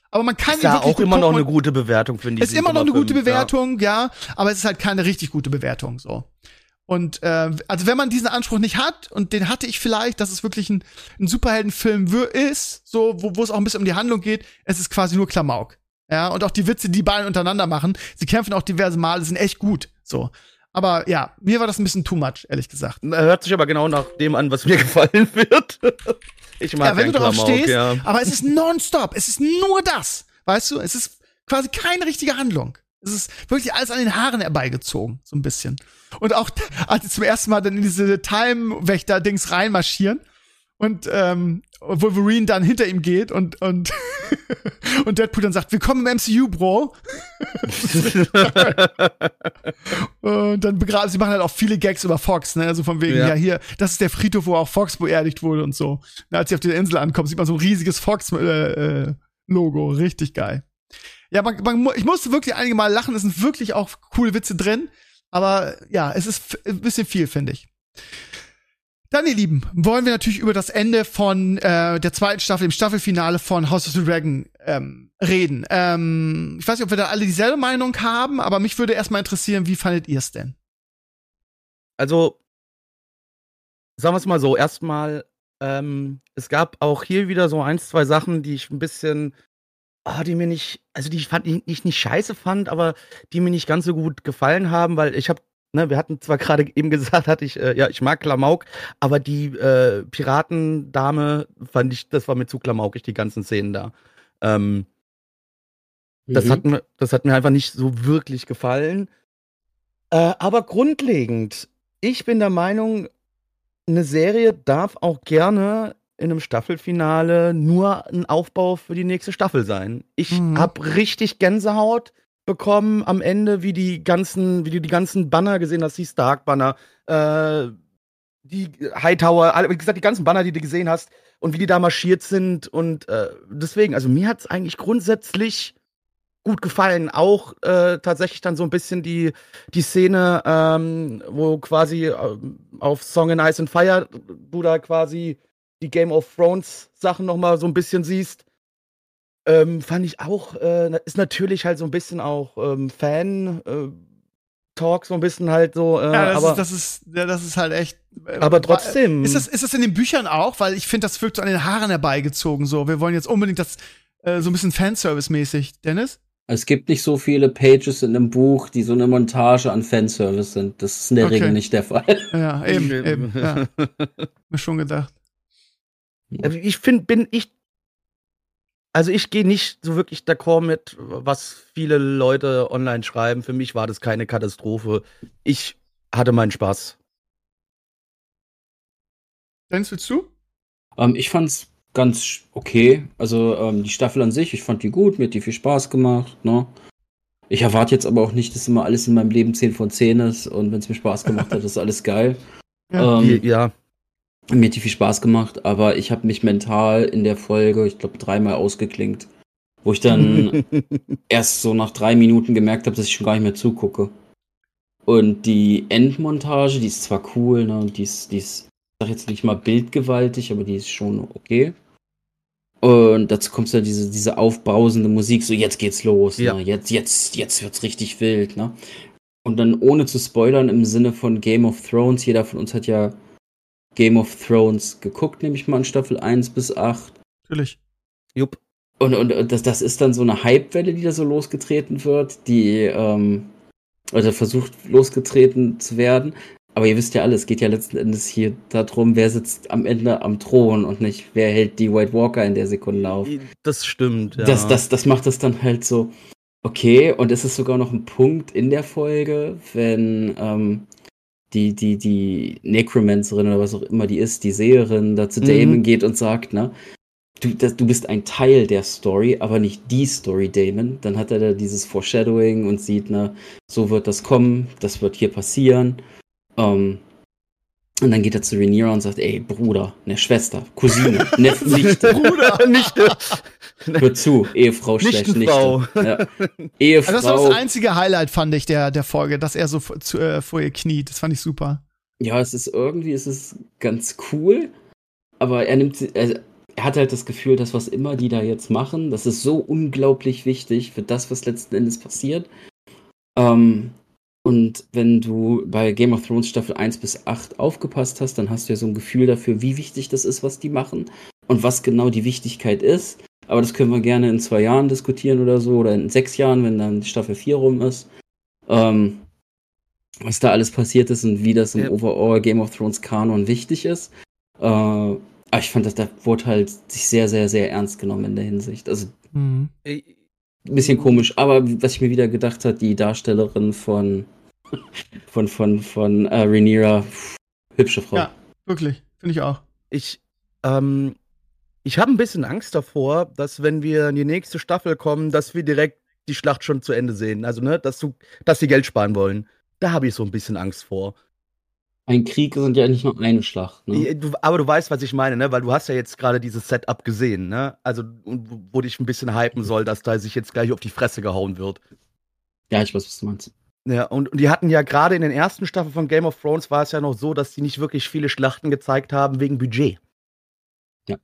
Aber man kann Ist ja wirklich auch immer noch eine gute Bewertung, finde ich. Ist immer noch eine gute Film, Bewertung, ja, aber es ist halt keine richtig gute Bewertung, so. Und also wenn man diesen Anspruch nicht hat, und den hatte ich vielleicht, dass es wirklich ein Superheldenfilm ist, so wo es auch ein bisschen um die Handlung geht, es ist quasi nur Klamauk. Ja, und auch die Witze, die beiden untereinander machen, sie kämpfen auch diverse Male, sind echt gut, so. Aber ja, mir war das ein bisschen too much, ehrlich gesagt. Hört sich aber genau nach dem an, was mir gefallen wird. Ich mag ja, wenn du drauf Klamauk, stehst, ja. aber es ist nonstop, es ist nur das, weißt du, es ist quasi keine richtige Handlung. Es ist wirklich alles an den Haaren herbeigezogen, so ein bisschen. Und auch, als sie zum ersten Mal dann in diese Time-Wächter-Dings reinmarschieren und Wolverine dann hinter ihm geht und und Deadpool dann sagt, willkommen im MCU, Bro. Und dann begraben, sie machen halt auch viele Gags über Fox, ne, also von wegen, ja hier, das ist der Friedhof, wo auch Fox beerdigt wurde und so. Und als sie auf die Insel ankommen, sieht man so ein riesiges Fox-Logo, richtig geil. Ja, ich musste wirklich einige Mal lachen, es sind wirklich auch coole Witze drin, aber ja, es ist ein bisschen viel, finde ich. Dann, ihr Lieben, wollen wir natürlich über das Ende von der zweiten Staffel, dem Staffelfinale von House of the Dragon reden. Ich weiß nicht, ob wir da alle dieselbe Meinung haben, aber mich würde erstmal interessieren, wie fandet ihr es denn? Also, sagen wir es mal so, erstmal, es gab auch hier wieder so 1, 2 Sachen, die ich ein bisschen, die mir nicht, also die ich nicht scheiße fand, aber die mir nicht ganz so gut gefallen haben, weil ich habe, ne, wir hatten zwar gerade eben gesagt, ich mag Klamauk, aber die Piratendame fand ich, das war mir zu klamaukig, die ganzen Szenen da. Das hat mir einfach nicht so wirklich gefallen. Aber grundlegend, ich bin der Meinung, eine Serie darf auch gerne in einem Staffelfinale nur ein Aufbau für die nächste Staffel sein. Ich hab richtig Gänsehaut bekommen am Ende, wie du die ganzen Banner gesehen hast, die Stark-Banner, die Hightower, wie gesagt, die ganzen Banner, die du gesehen hast und wie die da marschiert sind und deswegen, also mir hat's eigentlich grundsätzlich gut gefallen, auch tatsächlich dann so ein bisschen die Szene, wo quasi auf Song in Ice and Fire du da quasi die Game of Thrones Sachen nochmal so ein bisschen siehst. Fand ich auch, ist natürlich halt so ein bisschen auch Fan-Talk, so ein bisschen halt so. Das ist halt echt. Aber trotzdem. Ist das in den Büchern auch? Weil ich finde, das wirkt so an den Haaren herbeigezogen. So, wir wollen jetzt unbedingt das so ein bisschen Fanservice-mäßig. Dennis? Es gibt nicht so viele Pages in einem Buch, die so eine Montage an Fanservice sind. Das ist in der Regel nicht der Fall. Ja, eben. Ja. Mir schon gedacht. Also ich gehe nicht so wirklich d'accord mit, was viele Leute online schreiben. Für mich war das keine Katastrophe. Ich hatte meinen Spaß. Dennis, willst du? Ich fand's ganz okay. Also die Staffel an sich, ich fand die gut, mir hat die viel Spaß gemacht. Ne? Ich erwarte jetzt aber auch nicht, dass immer alles in meinem Leben 10 von 10 ist. Und wenn es mir Spaß gemacht hat, ist alles geil. Ja. Mir hat die viel Spaß gemacht, aber ich habe mich mental in der Folge, ich glaube, 3-mal ausgeklinkt. Wo ich dann erst so nach 3 Minuten gemerkt habe, dass ich schon gar nicht mehr zugucke. Und die Endmontage, die ist zwar cool, ne, die ist, ich sag jetzt nicht mal bildgewaltig, aber die ist schon okay. Und dazu kommt ja diese aufbrausende Musik, so jetzt geht's los, ja. Ne? Jetzt wird's richtig wild, ne? Und dann ohne zu spoilern im Sinne von Game of Thrones, jeder von uns hat ja Game of Thrones geguckt, nehme ich mal an Staffel 1 bis 8. Natürlich. Jupp. Und das ist dann so eine Hypewelle, die da so losgetreten wird, die also versucht losgetreten zu werden. Aber ihr wisst ja alle, es geht ja letzten Endes hier darum, wer sitzt am Ende am Thron und nicht, wer hält die White Walker in der Sekunde auf. Das stimmt, ja. Das macht das dann halt so, okay, und es ist sogar noch ein Punkt in der Folge, wenn die Necromancerin oder was auch immer die ist, die Seherin, da zu Daemon geht und sagt, ne, du bist ein Teil der Story, aber nicht die Story, Daemon. Dann hat er da dieses Foreshadowing und sieht, ne, so wird das kommen, das wird hier passieren. Und dann geht er zu Rhaenyra und sagt, ey, Bruder, ne, Schwester, Cousine, Neffe, Nichte. Bruder, Nichte. Hör zu, Ehefrau schlecht Nichtenfrau. Nichte. Ja. Ehefrau. Also das war das einzige Highlight, fand ich, der Folge, dass er so vor ihr kniet. Das fand ich super. Ja, es ist ganz cool, aber er nimmt er hat halt das Gefühl, dass was immer die da jetzt machen, das ist so unglaublich wichtig für das, was letzten Endes passiert. Und wenn du bei Game of Thrones Staffel 1 bis 8 aufgepasst hast, dann hast du ja so ein Gefühl dafür, wie wichtig das ist, was die machen und was genau die Wichtigkeit ist. Aber das können wir gerne in 2 Jahren diskutieren oder so, oder in 6 Jahren, wenn dann die Staffel 4 rum ist. Was da alles passiert ist und wie das im Overall Game of Thrones Kanon wichtig ist. Aber ich fand, da wurde halt sich sehr, sehr, sehr ernst genommen in der Hinsicht. Also ein bisschen komisch, aber was ich mir wieder gedacht habe, die Darstellerin von Rhaenyra, hübsche Frau. Ja, wirklich, finde ich auch. Ich habe ein bisschen Angst davor, dass wenn wir in die nächste Staffel kommen, dass wir direkt die Schlacht schon zu Ende sehen. Also, ne, dass sie Geld sparen wollen. Da habe ich so ein bisschen Angst vor. Ein Krieg sind ja nicht nur eine Schlacht, ne? Aber du weißt, was ich meine, ne? Weil du hast ja jetzt gerade dieses Setup gesehen, ne? Also, wo dich ein bisschen hypen soll, dass da sich jetzt gleich auf die Fresse gehauen wird. Ja, ich weiß, was du meinst. Ja, und die hatten ja gerade in den ersten Staffeln von Game of Thrones war es ja noch so, dass die nicht wirklich viele Schlachten gezeigt haben wegen Budget. Ja.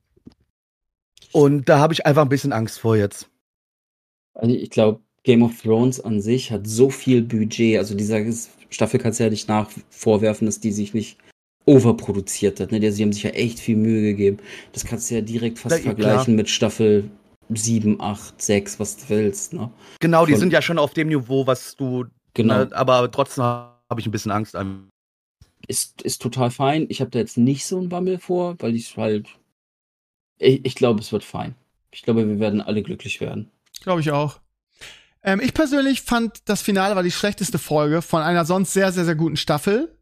Und da habe ich einfach ein bisschen Angst vor jetzt. Also ich glaube, Game of Thrones an sich hat so viel Budget, also dieser Staffel kannst du ja nicht vorwerfen, dass die sich nicht overproduziert hat. Ne? Sie haben sich ja echt viel Mühe gegeben. Das kannst du ja direkt fast vergleichen mit Staffel 7, 8, 6, was du willst. Ne? Genau, die sind ja schon auf dem Niveau, was du... Genau. Ne, aber trotzdem habe ich ein bisschen Angst. Ist total fein. Ich habe da jetzt nicht so einen Bammel vor, weil ich halt... Ich glaube, es wird fein. Ich glaube, wir werden alle glücklich werden. Glaube ich auch. Ich persönlich fand, das Finale war die schlechteste Folge von einer sonst sehr, sehr, sehr guten Staffel.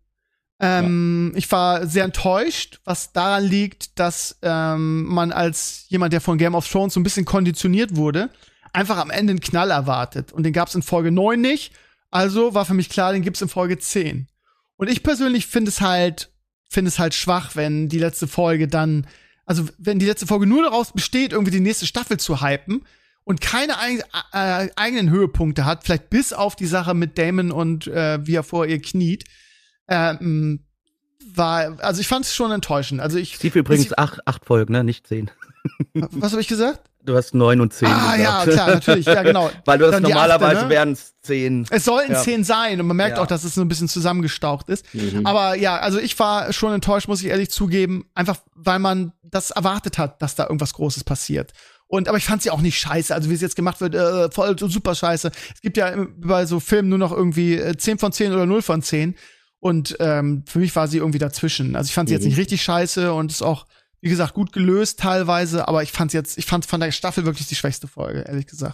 Ich war sehr enttäuscht, was daran liegt, dass man als jemand, der von Game of Thrones so ein bisschen konditioniert wurde, einfach am Ende einen Knall erwartet. Und den gab es in Folge 9 nicht. Also war für mich klar, den gibt's in Folge 10. Und ich persönlich finde es halt schwach, wenn die letzte Folge dann, also wenn die letzte Folge nur daraus besteht, irgendwie die nächste Staffel zu hypen und keine eigenen Höhepunkte hat, vielleicht bis auf die Sache mit Daemon und wie er vor ihr kniet, also ich fand es schon enttäuschend. Also Steve übrigens 8 Folgen, ne, nicht 10. Was habe ich gesagt? Du hast 9 und 10 gesagt. Ja, klar, natürlich, ja, genau. Weil du hast Dann normalerweise 8, ne? wären es 10. Es sollten 10 sein und man merkt auch, dass es so ein bisschen zusammengestaucht ist. Aber ja, also ich war schon enttäuscht, muss ich ehrlich zugeben, einfach weil man das erwartet hat, dass da irgendwas Großes passiert. Aber ich fand sie auch nicht scheiße, also wie es jetzt gemacht wird, voll super scheiße. Es gibt ja bei so Filmen nur noch irgendwie 10 von 10 oder 0 von 10 und für mich war sie irgendwie dazwischen. Also ich fand sie jetzt nicht richtig scheiße und ist auch, wie gesagt, gut gelöst teilweise, aber ich fand von der Staffel wirklich die schwächste Folge, ehrlich gesagt.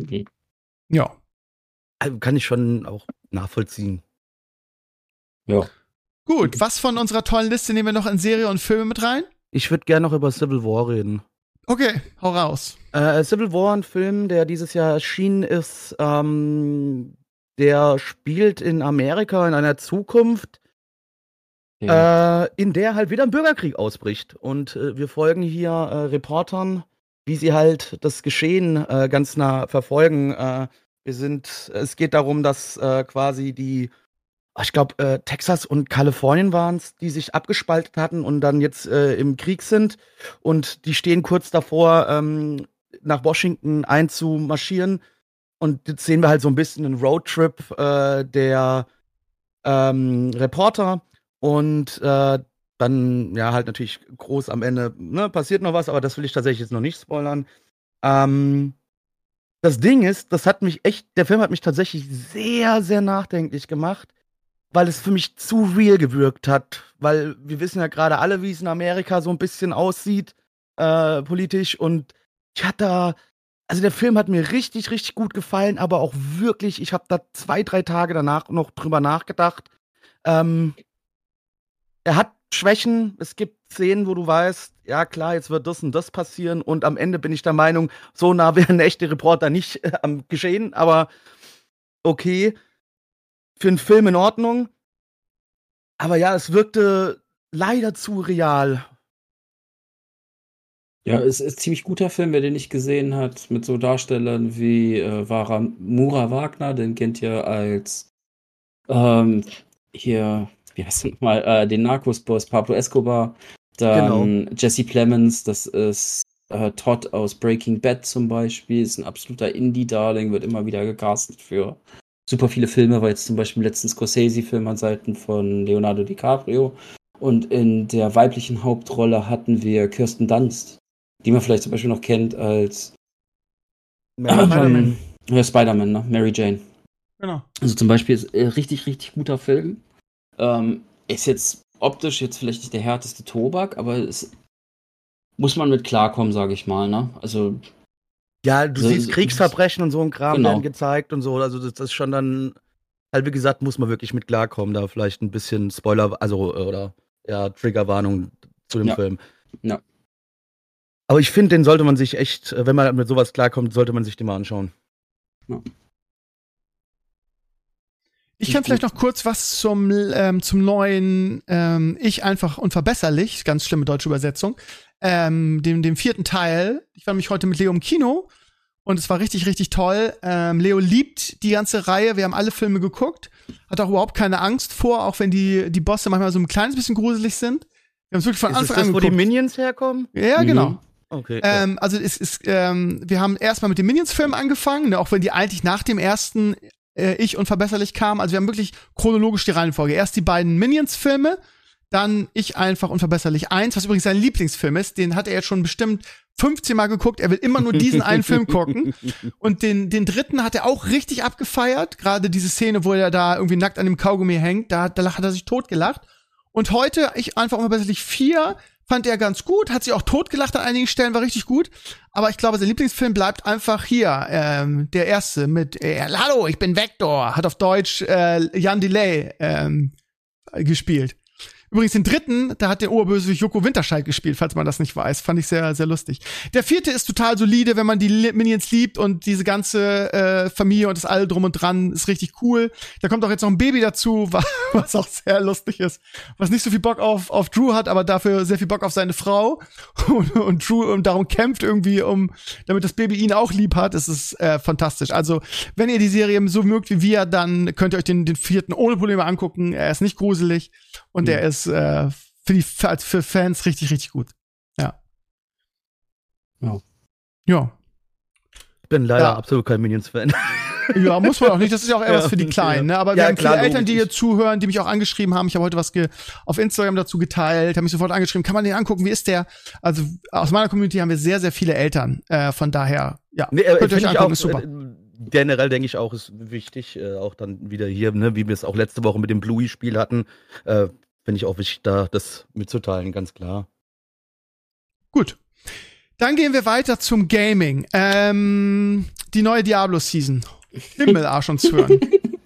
Ja. Also kann ich schon auch nachvollziehen. Ja. Gut, was von unserer tollen Liste nehmen wir noch in Serie und Filme mit rein? Ich würde gerne noch über Civil War reden. Okay, hau raus. Civil War, ein Film, der dieses Jahr erschienen ist, der spielt in Amerika in einer Zukunft, in der halt wieder ein Bürgerkrieg ausbricht. Und wir folgen hier Reportern, wie sie halt das Geschehen ganz nah verfolgen. Es geht darum, dass quasi ich glaube, Texas und Kalifornien waren es, die sich abgespaltet hatten und dann jetzt im Krieg sind. Und die stehen kurz davor, nach Washington einzumarschieren. Und jetzt sehen wir halt so ein bisschen einen Roadtrip der Reporter. Und dann, ja, halt natürlich groß am Ende, ne, passiert noch was, aber das will ich tatsächlich jetzt noch nicht spoilern. Das Ding ist, der Film hat mich tatsächlich sehr, sehr nachdenklich gemacht, weil es für mich zu real gewirkt hat. Weil wir wissen ja gerade alle, wie es in Amerika so ein bisschen aussieht, politisch. Und also der Film hat mir richtig, richtig gut gefallen, aber auch wirklich, ich habe da 2, 3 Tage danach noch drüber nachgedacht. Er hat Schwächen, es gibt Szenen, wo du weißt, ja klar, jetzt wird das und das passieren und am Ende bin ich der Meinung, so nah wären echte Reporter nicht am Geschehen, aber okay, für einen Film in Ordnung. Aber ja, es wirkte leider zu real. Ja, es ist ein ziemlich guter Film, wer den nicht gesehen hat, mit so Darstellern wie Mura Wagner, den kennt ihr als hier, wie heißt der nochmal, den Narcos-Boss Pablo Escobar. Dann Jesse Plemons, das ist Todd aus Breaking Bad zum Beispiel, ist ein absoluter Indie-Darling, wird immer wieder gecastet für super viele Filme, war jetzt zum Beispiel im letzten Scorsese-Film an Seiten von Leonardo DiCaprio. Und in der weiblichen Hauptrolle hatten wir Kirsten Dunst, die man vielleicht zum Beispiel noch kennt als Spider-Man. Spider-Man, ne? Mary Jane. Genau. Also zum Beispiel ist richtig, richtig guter Film. Ist jetzt optisch jetzt vielleicht nicht der härteste Tobak, aber es muss man mit klarkommen, sage ich mal, ne? Also Ja, du siehst Kriegsverbrechen und so ein Kram Genau. werden gezeigt und so. Also das ist schon dann, halt wie gesagt, muss man wirklich mit klarkommen. Da vielleicht ein bisschen Spoiler, also oder ja, Triggerwarnung zu dem Ja. Film. Ja. Aber ich finde, den sollte man sich echt, wenn man mit sowas klarkommt, sollte man sich den mal anschauen. Ich kann vielleicht noch kurz was zum neuen Ich einfach unverbesserlich, ganz schlimme deutsche Übersetzung, dem 4. Teil. Ich war nämlich heute mit Leo im Kino und es war richtig, richtig toll. Leo liebt die ganze Reihe, wir haben alle Filme geguckt, hat auch überhaupt keine Angst vor, auch wenn die Bosse manchmal so ein kleines bisschen gruselig sind. Wir haben es wirklich von Ist Anfang das, an wo geguckt. die Minions herkommen? Ja, genau. Okay. Also es ist, wir haben erstmal mit dem Minions-Film angefangen, ne, auch wenn die eigentlich nach dem ersten Ich unverbesserlich kamen. Also wir haben wirklich chronologisch die Reihenfolge. Erst die beiden Minions-Filme, dann Ich einfach unverbesserlich 1, was übrigens sein Lieblingsfilm ist. Den hat er jetzt schon bestimmt 15 Mal geguckt. Er will immer nur diesen einen Film gucken. Und den dritten hat er auch richtig abgefeiert. Gerade diese Szene, wo er da irgendwie nackt an dem Kaugummi hängt, da hat er sich totgelacht. Und heute Ich einfach unverbesserlich 4 fand er ganz gut, hat sich auch totgelacht an einigen Stellen, war richtig gut. Aber ich glaube, sein Lieblingsfilm bleibt einfach hier, der erste mit Hallo, ich bin Vector, hat auf Deutsch Jan Delay gespielt. Übrigens den dritten, da hat der Oberbösewicht Joko Winterscheid gespielt, falls man das nicht weiß. Fand ich sehr, sehr lustig. Der 4. ist total solide, wenn man die Minions liebt und diese ganze Familie und das alle drum und dran ist richtig cool. Da kommt auch jetzt noch ein Baby dazu, was auch sehr lustig ist. Was nicht so viel Bock auf Drew hat, aber dafür sehr viel Bock auf seine Frau. Und Drew darum kämpft irgendwie, damit das Baby ihn auch lieb hat. Es ist fantastisch. Also, wenn ihr die Serie so mögt wie wir, dann könnt ihr euch den 4. ohne Probleme angucken. Er ist nicht gruselig. Und der ist für Fans richtig, richtig gut. Ja. Ja. Ich bin leider absolut kein Minions-Fan. Ja, muss man auch nicht. Das ist ja auch eher was für die Kleinen. Ne? Aber wir haben klar, viele Eltern, die logisch. hier zuhören, die mich auch angeschrieben haben. Ich habe heute was auf Instagram dazu geteilt, habe mich sofort angeschrieben. Kann man den angucken? Wie ist der? Also aus meiner Community haben wir sehr, sehr viele Eltern. Von daher, ja, Nee, könnt ihr euch ich angucken, auch, ist super. Generell denke ich auch, ist wichtig, auch dann wieder hier, ne, wie wir es auch letzte Woche mit dem Bluey-Spiel hatten, finde ich auch wichtig, da das mitzuteilen, ganz klar. Gut. Dann gehen wir weiter zum Gaming. Die neue Diablo-Season. Himmelarsch uns hören.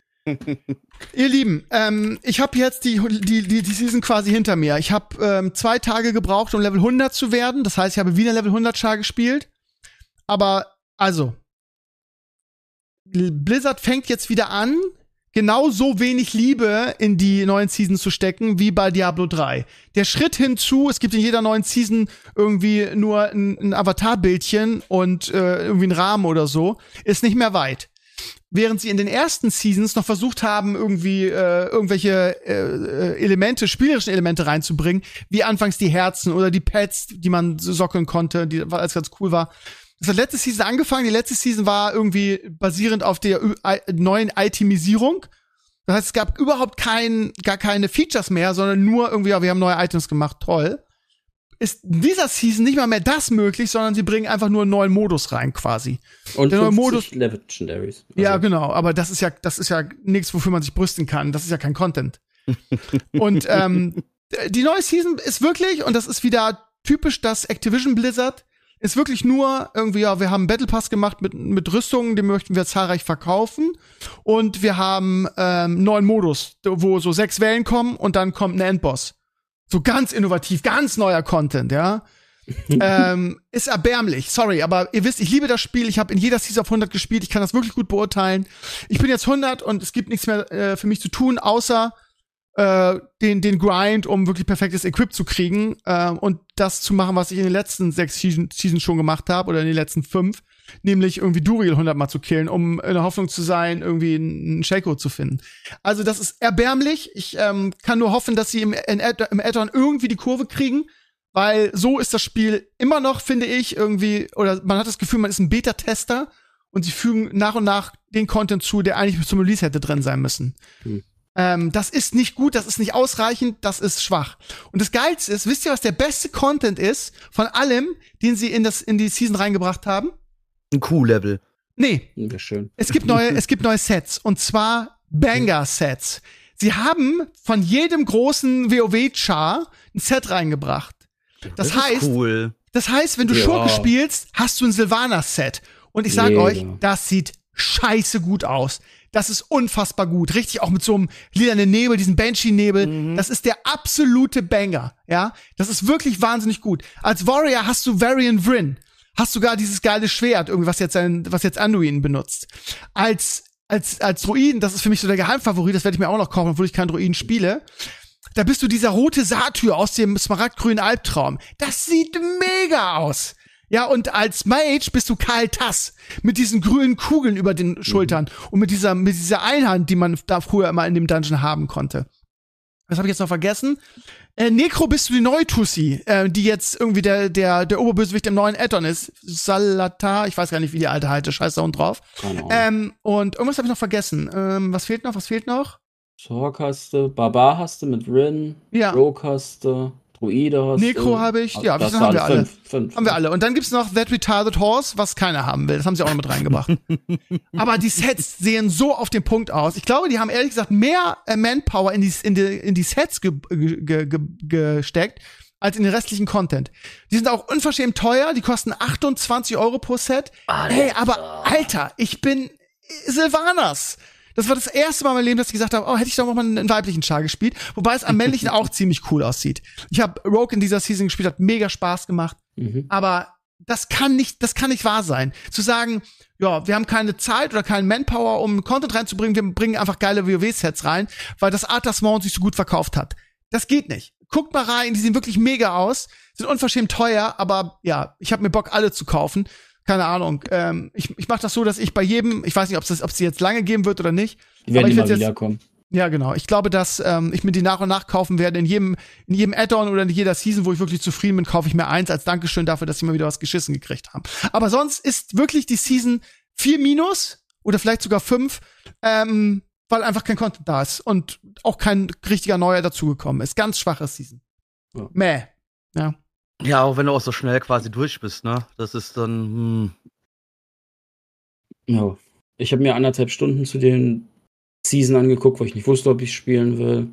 Ihr Lieben, ich habe jetzt die Season quasi hinter mir. Ich habe 2 Tage gebraucht, um Level 100 zu werden. Das heißt, ich habe wieder Level 100 Char gespielt. Aber, also, Blizzard fängt jetzt wieder an, genau so wenig Liebe in die neuen Seasons zu stecken, wie bei Diablo 3. Der Schritt hinzu, es gibt in jeder neuen Season irgendwie nur ein Avatar-Bildchen und irgendwie einen Rahmen oder so, ist nicht mehr weit. Während sie in den ersten Seasons noch versucht haben, irgendwie irgendwelche spielerischen Elemente reinzubringen, wie anfangs die Herzen oder die Pets, die man sockeln konnte, die alles ganz cool war. Das hat letzte Season angefangen. Die letzte Season war irgendwie basierend auf der neuen Itemisierung. Das heißt, es gab überhaupt gar keine Features mehr, sondern nur irgendwie, ja, wir haben neue Items gemacht, toll. Ist in dieser Season nicht mal mehr das möglich, sondern sie bringen einfach nur einen neuen Modus rein, quasi. Und der neue 50 Modus. Legendaries. Also, Ja, genau, aber das ist ja nichts, wofür man sich brüsten kann. Das ist ja kein Content. Und die neue Season ist wirklich, und das ist wieder typisch das Activision Blizzard, ist wirklich nur irgendwie, ja, wir haben einen Battle Pass gemacht mit Rüstungen, den möchten wir zahlreich verkaufen. Und wir haben einen neuen Modus, wo so 6 Wellen kommen und dann kommt ein Endboss. So ganz innovativ, ganz neuer Content, ja. Ist erbärmlich, sorry, aber ihr wisst, ich liebe das Spiel, ich habe in jeder Season auf 100 gespielt, ich kann das wirklich gut beurteilen. Ich bin jetzt 100 und es gibt nichts mehr für mich zu tun, außer den Grind, um wirklich perfektes Equip zu kriegen und das zu machen, was ich in den letzten 6 Seasons schon gemacht habe oder in den letzten 5, nämlich irgendwie Duriel 100 Mal zu killen, um in der Hoffnung zu sein, irgendwie einen Shaco zu finden. Also das ist erbärmlich. Ich kann nur hoffen, dass sie im Add-on irgendwie die Kurve kriegen, weil so ist das Spiel immer noch, finde ich, irgendwie, oder man hat das Gefühl, man ist ein Beta-Tester und sie fügen nach und nach den Content zu, der eigentlich zum Release hätte drin sein müssen. Das ist nicht gut, das ist nicht ausreichend, das ist schwach. Und das Geilste ist, wisst ihr, was der beste Content ist von allem, den sie in die Season reingebracht haben? Ein Q-Level. Nee. Ja, schön. Es gibt neue Sets, und zwar Banger-Sets. Sie haben von jedem großen WoW-Char ein Set reingebracht. Das heißt, cool. Wenn du Schurke spielst, hast du ein Sylvanas-Set. Und ich sag euch, das sieht scheiße gut aus. Das ist unfassbar gut. Richtig, auch mit so einem lilanen Nebel, diesen Banshee-Nebel. Das ist der absolute Banger, ja. Das ist wirklich wahnsinnig gut. Als Warrior hast du Varian Vryn. Hast sogar dieses geile Schwert, irgendwie, was jetzt Anduin benutzt. Als Druiden, das ist für mich so der Geheimfavorit, das werde ich mir auch noch kaufen, obwohl ich keinen Druiden spiele. Da bist du dieser rote Satyr aus dem smaragdgrünen Albtraum. Das sieht mega aus. Ja, und als Mage bist du Karl Tass mit diesen grünen Kugeln über den Schultern und mit dieser Einhand, die man da früher immer in dem Dungeon haben konnte. Was habe ich jetzt noch vergessen? Necro bist du die neue Tussi, die jetzt irgendwie der Oberbösewicht im neuen Add-on ist. Salatar, ich weiß gar nicht, wie die alte heißt, scheiß da unten drauf. Und irgendwas habe ich noch vergessen. Was fehlt noch? Sorg hast du, Barbar hast du mit Rin, Ja. Rogue hast du, Druide hast du. Necro habe ich, ja, das haben wir alle. Fünf. Haben wir alle. Und dann gibt's noch That Retarded Horse, was keiner haben will. Das haben sie auch noch mit reingebracht. Aber die Sets sehen so auf den Punkt aus. Ich glaube, die haben ehrlich gesagt mehr Manpower in die Sets gesteckt, als in den restlichen Content. Die sind auch unverschämt teuer, die kosten 28 € pro Set. Hey, aber Alter, ich bin Sylvanas. Das war das erste Mal in meinem Leben, dass ich gesagt habe, hätte ich doch mal einen weiblichen Char gespielt. Wobei es am männlichen auch ziemlich cool aussieht. Ich habe Rogue in dieser Season gespielt, hat mega Spaß gemacht. Aber das kann nicht wahr sein. Zu sagen, ja, wir haben keine Zeit oder keinen Manpower, um Content reinzubringen, wir bringen einfach geile WoW-Sets rein, weil das Arthas Maul sich so gut verkauft hat. Das geht nicht. Guckt mal rein, die sehen wirklich mega aus, sind unverschämt teuer, aber ja, ich habe mir Bock, alle zu kaufen. Keine Ahnung. Ich mache das so, dass ich bei jedem, ich weiß nicht, ob es die jetzt lange geben wird oder nicht. Die werden immer wiederkommen. Ja, genau. Ich glaube, dass ich mir die nach und nach kaufen werde. In jedem Add-on oder in jeder Season, wo ich wirklich zufrieden bin, kaufe ich mir eins als Dankeschön dafür, dass sie mal wieder was geschissen gekriegt haben. Aber sonst ist wirklich die Season 4- oder vielleicht sogar 5, weil einfach kein Content da ist und auch kein richtiger neuer dazugekommen ist. Ganz schwache Season. Ja. Mäh. Ja. Ja, auch wenn du auch so schnell quasi durch bist, ne? Das ist dann, Ja. Ich habe mir 1,5 Stunden zu den Season angeguckt, weil ich nicht wusste, ob ich spielen will.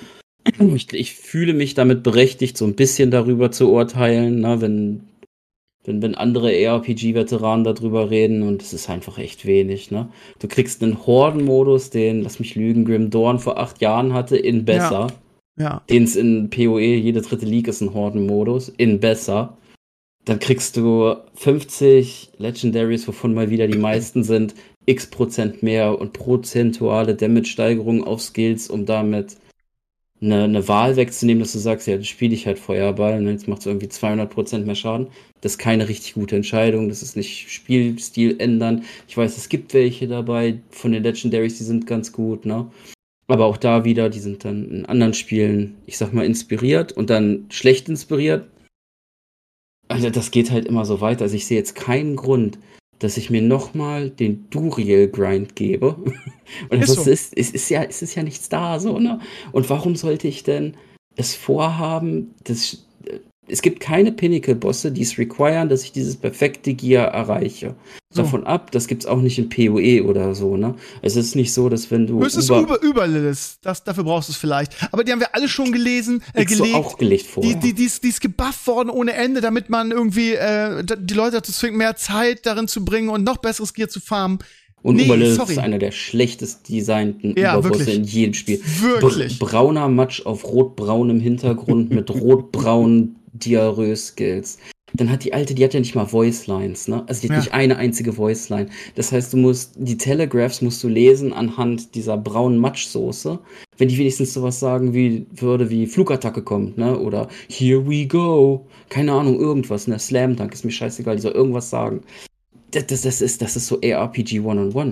Ich fühle mich damit berechtigt, so ein bisschen darüber zu urteilen, ne? Wenn andere ARPG-Veteranen darüber reden, und es ist einfach echt wenig, ne? Du kriegst einen Horden-Modus, den, lass mich lügen, Grim Dawn vor 8 Jahren hatte, in besser. Ja. Den es in PoE, jede dritte League ist ein Horden-Modus, in besser. Dann kriegst du 50 Legendaries, wovon mal wieder die meisten sind, x% mehr und prozentuale Damage-Steigerung auf Skills, um damit eine Wahl wegzunehmen, dass du sagst, ja, das spiele ich halt Feuerball, und jetzt macht es irgendwie 200% mehr Schaden. Das ist keine richtig gute Entscheidung, das ist nicht Spielstil ändern. Ich weiß, es gibt welche dabei von den Legendaries, die sind ganz gut, ne? Aber auch da wieder, die sind dann in anderen Spielen, ich sag mal, inspiriert und dann schlecht inspiriert. Also das geht halt immer so weiter. Also ich sehe jetzt keinen Grund, dass ich mir nochmal den Duriel-Grind gebe. Und es ist ja nichts da, so, ne? Und warum sollte ich denn es vorhaben, es gibt keine Pinnacle-Bosse, die es requiren, dass ich dieses perfekte Gear erreiche. Davon ab, das gibt's auch nicht in PoE oder so, ne? Es ist nicht so, dass wenn du höchstens Uber-Lilith, dafür brauchst du es vielleicht. Aber die haben wir alle schon gelesen, gelegt. So auch gelegt vorher. Die ist gebufft worden ohne Ende, damit man irgendwie die Leute dazu zwingt, mehr Zeit darin zu bringen und noch besseres Gear zu farmen. Und Uberlilith ist einer der schlechtest designten Überbosse in jedem Spiel. Wirklich. Brauner Matsch auf rotbraunem Hintergrund mit rotbraunen Diarrhoe-Skills. Dann hat die hat ja nicht mal Voicelines, ne? Also die hat nicht eine einzige Voiceline. Das heißt, die Telegraphs musst du lesen anhand dieser braunen Matschsoße. Wenn die wenigstens sowas sagen wie Flugattacke kommt, ne? Oder Here we go. Keine Ahnung, irgendwas, ne? Slam Dunk, ist mir scheißegal, die soll irgendwas sagen. Das ist so ARPG One-on-One.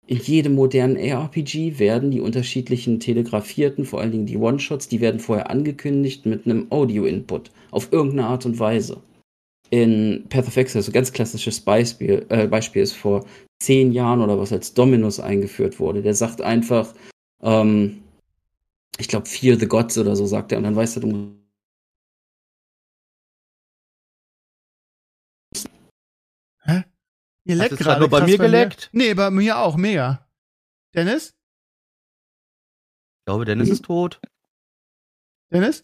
in jedem modernen ARPG werden die unterschiedlichen telegrafierten, vor allen Dingen die One-Shots, die werden vorher angekündigt mit einem Audio-Input auf irgendeine Art und Weise. In Path of Exile, so ein ganz klassisches Beispiel ist vor 10 Jahren oder was als Dominus eingeführt wurde. Der sagt einfach, ich glaube, Fear the Gods oder so sagt er, und dann weißt du, Hä? Ihr leckt Hat es gerade nur bei krass mir geleckt? Nee, bei mir auch, mega. Dennis? Ich glaube, Dennis ist tot. Dennis?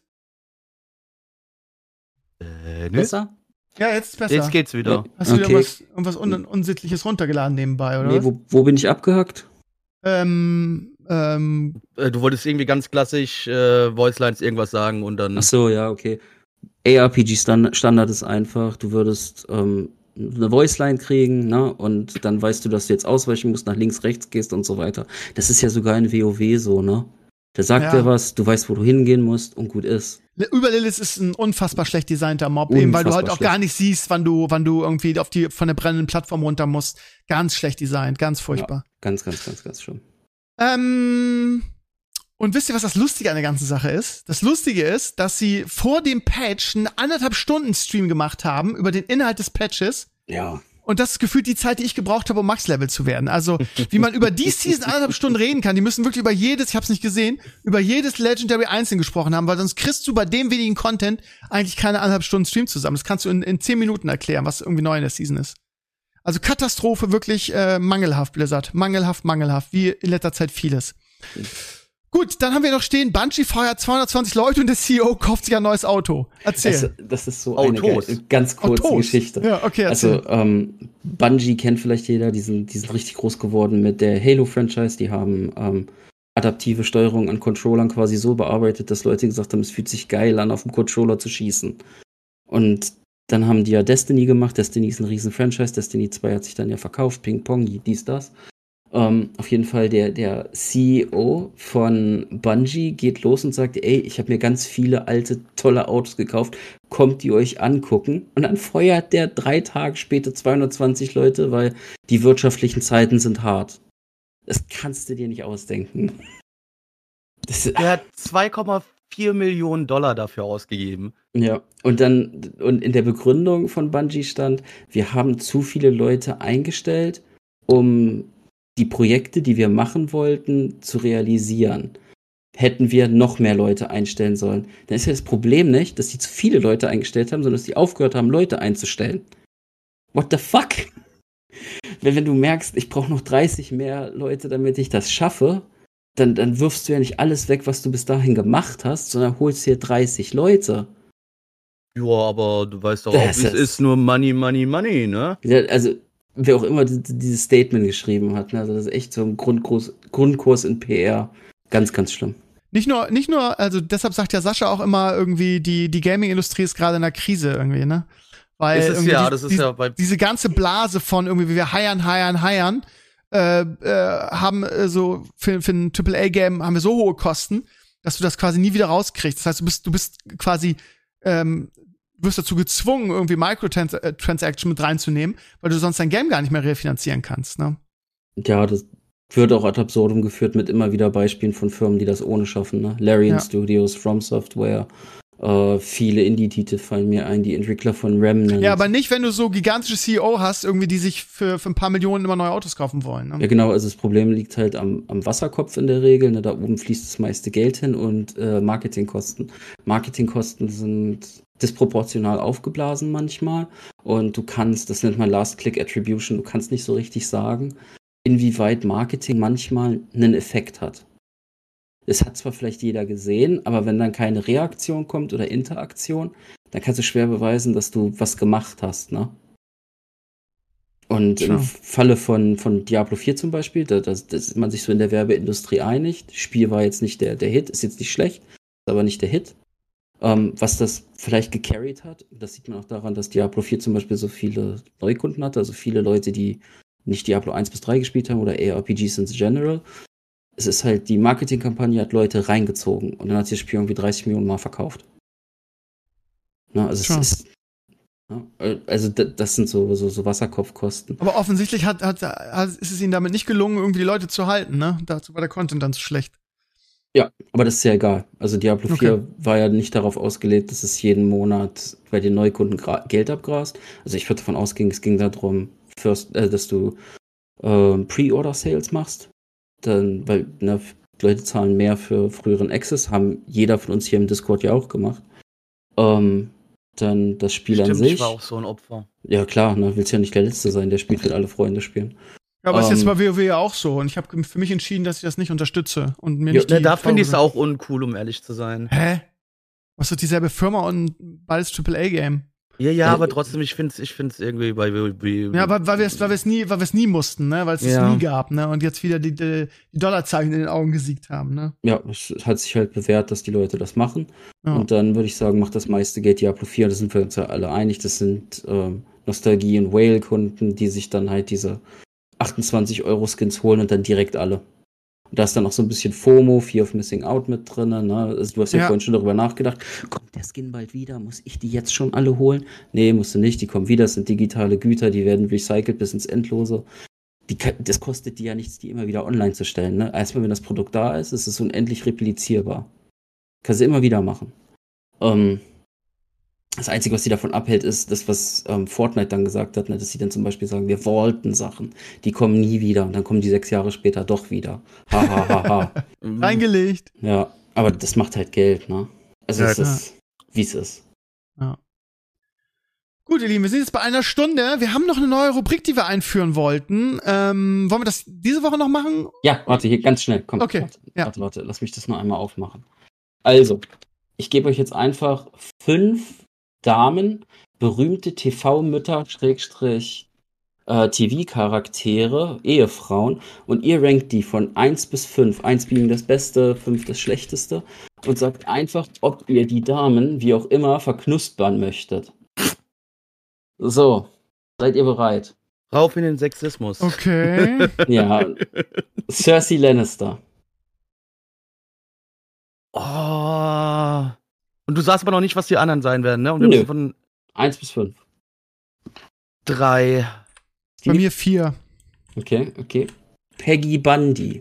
Dennis? besser? Ja, jetzt ist besser. Jetzt geht's wieder. Hast du wieder Okay. irgendwas Unsittliches runtergeladen nebenbei, oder Nee, was? wo bin ich abgehackt? Du wolltest irgendwie ganz klassisch Voicelines irgendwas sagen und dann. Ach so, ja, okay. ARPG-Standard ist einfach, du würdest eine Voiceline kriegen, ne? Und dann weißt du, dass du jetzt ausweichen musst, nach links, rechts gehst und so weiter. Das ist ja sogar in WoW so, ne? Da sagt Ja. er was, du weißt, wo du hingehen musst und gut ist. Über Lilith ist ein unfassbar schlecht designter Mob, eben weil du halt Unfassbar auch schlecht. gar nicht siehst, wann du irgendwie von der brennenden Plattform runter musst. Ganz schlecht designt, ganz furchtbar. Ganz, ganz, ganz, ganz schlimm. Und wisst ihr, was das Lustige an der ganzen Sache ist? Das Lustige ist, dass sie vor dem Patch einen 1,5 Stunden Stream gemacht haben über den Inhalt des Patches. Ja. Und das ist gefühlt die Zeit, die ich gebraucht habe, um Max-Level zu werden. Also, wie man über die Season 1,5 Stunden reden kann, die müssen wirklich über jedes, ich hab's nicht gesehen, über jedes Legendary einzeln gesprochen haben, weil sonst kriegst du bei dem wenigen Content eigentlich keine 1,5 Stunden Stream zusammen. Das kannst du in 10 Minuten erklären, was irgendwie neu in der Season ist. Also Katastrophe, wirklich mangelhaft, Blizzard. Mangelhaft, wie in letzter Zeit vieles. Gut, dann haben wir noch stehen, Bungie feuert 220 Leute und der CEO kauft sich ein neues Auto. Erzähl. Das ist so Autos. eine ganz kurze Autos. Geschichte. Ja, okay, erzähl. Also, Bungie kennt vielleicht jeder, die sind richtig groß geworden mit der Halo-Franchise. Die haben adaptive Steuerung an Controllern quasi so bearbeitet, dass Leute gesagt haben, es fühlt sich geil an, auf dem Controller zu schießen. Und dann haben die ja Destiny gemacht. Destiny ist ein riesen Franchise. Destiny 2 hat sich dann ja verkauft. Ping-Pong, dies, das. Auf jeden Fall der CEO von Bungie geht los und sagt, ey, ich habe mir ganz viele alte, tolle Autos gekauft, kommt die euch angucken? Und dann feuert der 3 Tage später 220 Leute, weil die wirtschaftlichen Zeiten sind hart. Das kannst du dir nicht ausdenken. Der hat 2,4 Millionen Dollar dafür ausgegeben. Ja, und in der Begründung von Bungie stand, wir haben zu viele Leute eingestellt, um die Projekte, die wir machen wollten, zu realisieren. Hätten wir noch mehr Leute einstellen sollen. Dann ist ja das Problem nicht, dass die zu viele Leute eingestellt haben, sondern dass die aufgehört haben, Leute einzustellen. What the fuck? Wenn du merkst, ich brauche noch 30 mehr Leute, damit ich das schaffe, dann wirfst du ja nicht alles weg, was du bis dahin gemacht hast, sondern holst dir 30 Leute. Ja, aber du weißt doch auch, wie es ist, nur Money, ne? Ja, also, wer auch immer dieses Statement geschrieben hat, ne? Also das ist echt so ein Grundkurs in PR. Ganz, ganz schlimm. Nicht nur, also deshalb sagt ja Sascha auch immer irgendwie, die Gaming-Industrie ist gerade in einer Krise irgendwie, ne? Weil Das ist ja bei diese ganze Blase von irgendwie, wie wir heiern, haben so für ein AAA-Game haben wir so hohe Kosten, dass du das quasi nie wieder rauskriegst. Das heißt, du bist quasi wirst dazu gezwungen, irgendwie Microtransaction mit reinzunehmen, weil du sonst dein Game gar nicht mehr refinanzieren kannst, ne? Ja, das wird auch ad absurdum geführt mit immer wieder Beispielen von Firmen, die das ohne schaffen, ne? Larian Studios, From Software, viele Indie-Titel fallen mir ein, die Entwickler von Remnant. Ja, aber nicht, wenn du so gigantische CEO hast, irgendwie, die sich für ein paar Millionen immer neue Autos kaufen wollen, ne? Ja, genau, also das Problem liegt halt am Wasserkopf in der Regel, ne? Da oben fließt das meiste Geld hin und Marketingkosten. Marketingkosten sind disproportional aufgeblasen manchmal und du kannst, das nennt man Last-Click-Attribution, du kannst nicht so richtig sagen, inwieweit Marketing manchmal einen Effekt hat. Es hat zwar vielleicht jeder gesehen, aber wenn dann keine Reaktion kommt oder Interaktion, dann kannst du schwer beweisen, dass du was gemacht hast, ne? Und im Falle von Diablo 4 zum Beispiel, da ist man sich so in der Werbeindustrie einig. Das Spiel war jetzt nicht der Hit, ist jetzt nicht schlecht, ist aber nicht der Hit. Was das vielleicht gecarried hat, das sieht man auch daran, dass Diablo 4 zum Beispiel so viele Neukunden hatte, also viele Leute, die nicht Diablo 1 bis 3 gespielt haben oder ARPGs in general. Es ist halt, die Marketingkampagne hat Leute reingezogen und dann hat sich das Spiel irgendwie 30 Millionen Mal verkauft. Na, also es ist Ja, also das sind so Wasserkopfkosten. Aber offensichtlich ist es ihnen damit nicht gelungen, irgendwie die Leute zu halten, ne? Dazu war der Content dann zu schlecht. Ja, aber das ist ja egal. Also Diablo 4 Okay. war ja nicht darauf ausgelegt, dass es jeden Monat bei den Neukunden Geld abgrast. Also ich würde davon ausgehen, es ging darum, dass du Pre-Order-Sales machst. Dann, weil Leute zahlen mehr für früheren Access, haben jeder von uns hier im Discord ja auch gemacht. Dann das Spiel an sich. Ich war auch so ein Opfer. Ja klar, ne, willst ja nicht der Letzte sein, der spielt, will alle Freunde spielen. Ja, aber ist jetzt bei WoW ja auch so. Und ich habe für mich entschieden, dass ich das nicht unterstütze. Und mir nicht Da finde ich Pause- es auch uncool, um ehrlich zu sein. Hä? Was ist dieselbe Firma und beides AAA-Game? Ja, aber trotzdem, ich find's irgendwie bei WoW. Ja, weil wir es nie mussten, ne? Weil es Ja. nie gab, ne? Und jetzt wieder die Dollarzeichen in den Augen gesiegt haben, ne? Ja, es hat sich halt bewährt, dass die Leute das machen. Ja. Und dann würde ich sagen, macht das meiste Geld Diablo 4. Da sind wir uns ja alle einig. Das sind Nostalgie- und Whale-Kunden, die sich dann halt diese 28-Euro-Skins holen und dann direkt alle. Und da ist dann auch so ein bisschen FOMO, Fear of Missing Out mit drin. Ne? Also du hast ja vorhin schon darüber nachgedacht, kommt der Skin bald wieder? Muss ich die jetzt schon alle holen? Nee, musst du nicht. Die kommen wieder. Das sind digitale Güter, die werden recycelt bis ins Endlose. Das kostet die ja nichts, die immer wieder online zu stellen. Ne? Erstmal, wenn das Produkt da ist, ist es unendlich replizierbar. Kannst du immer wieder machen. Das Einzige, was sie davon abhält, ist das, was Fortnite dann gesagt hat, ne? Dass sie dann zum Beispiel sagen, wir wollten Sachen, die kommen nie wieder und dann kommen die 6 Jahre später doch wieder. Ha, ha, ha, ha. Reingelegt. Ja, aber das macht halt Geld, ne? Also Ja, es ist, wie es ist. Ja. Gut, ihr Lieben, wir sind jetzt bei 1 Stunde. Wir haben noch eine neue Rubrik, die wir einführen wollten. Wollen wir das diese Woche noch machen? Ja, warte, hier ganz schnell. Komm, Okay, warte, lass mich das noch einmal aufmachen. Also, ich gebe euch jetzt einfach 5 Damen, berühmte TV-Mütter, TV-Charaktere, Ehefrauen, und ihr rankt die von 1 bis 5. 1 being das Beste, 5 das Schlechteste, und sagt einfach, ob ihr die Damen, wie auch immer, verknuspern möchtet. So, seid ihr bereit? Rauf in den Sexismus. Okay. Ja, Cersei Lannister. Oh. Und du sagst aber noch nicht, was die anderen sein werden, ne? Und wir Nö. müssen von 1 bis 5. 3. Bei mir 4. Okay. Peggy Bundy.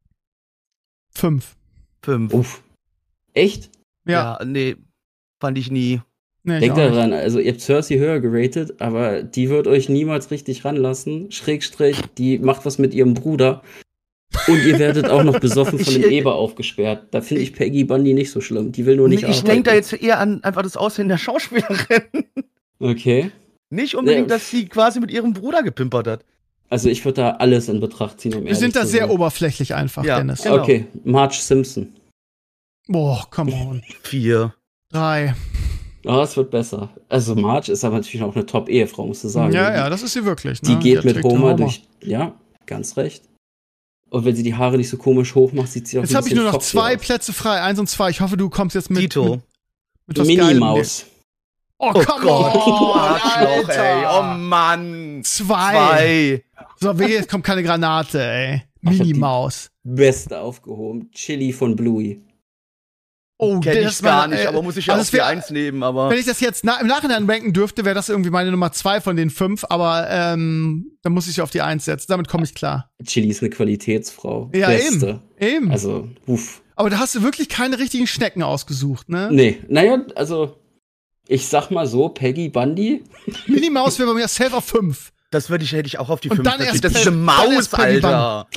5. 5. Uff. Echt? Ja. Nee, fand ich nie. Nee, Denkt ich auch nicht. daran, also ihr habt Cersei höher geratet, aber die wird euch niemals richtig ranlassen. Schrägstrich, die macht was mit ihrem Bruder. Und ihr werdet auch noch besoffen von dem Eber aufgesperrt. Da finde ich Peggy Bundy nicht so schlimm. Die will nur nicht Ich arbeiten. denke da jetzt eher an einfach das Aussehen der Schauspielerin. Okay. Nicht unbedingt, Ja. dass sie quasi mit ihrem Bruder gepimpert hat. Also ich würde da alles in Betracht ziehen, um Wir ehrlich sind da zu sehr sein. oberflächlich einfach, Ja. Dennis. Genau. Okay, Marge Simpson. Boah, come on. 4. 3. Oh, es wird besser. Also Marge ist aber natürlich auch eine Top-Ehefrau, musst du sagen. Ja, das ist sie wirklich. Die Ne? geht mit trägt den Homer durch. Ja, ganz recht. Und wenn sie die Haare nicht so komisch hoch macht, sieht sie auch Jetzt ein habe ich bisschen nur noch foxy 2 aus. Plätze frei, 1 und 2. Ich hoffe, du kommst jetzt mit Dito. mit was Minnie Geilem. Maus. Oh, Oh come Gott, on, du Arschloch, Alter. ey. Oh Mann. 2. So, jetzt kommt keine Granate, ey. Ach, ich hab die- Minimaus. Beste aufgehoben. Chili von Bluey. Oh, Kenn das ich gar war- nicht, aber muss ich ja also auf es die wär- 1 nehmen, aber. Wenn ich das jetzt im Nachhinein ranken dürfte, wäre das irgendwie meine Nummer 2 von den 5, aber dann muss ich sie auf die 1 setzen. Damit komme ich klar. Chili ist eine Qualitätsfrau. Ja, Beste. Eben. Also, uff. Aber da hast du wirklich keine richtigen Schnecken ausgesucht, ne? Nee, naja, also, ich sag mal so, Peggy Bundy. Minimaus wäre bei mir safe auf 5. Das hätte ich auch auf die Und 5 dann erst Das ist Pe- eine dann Maus, erst Peggy Alter.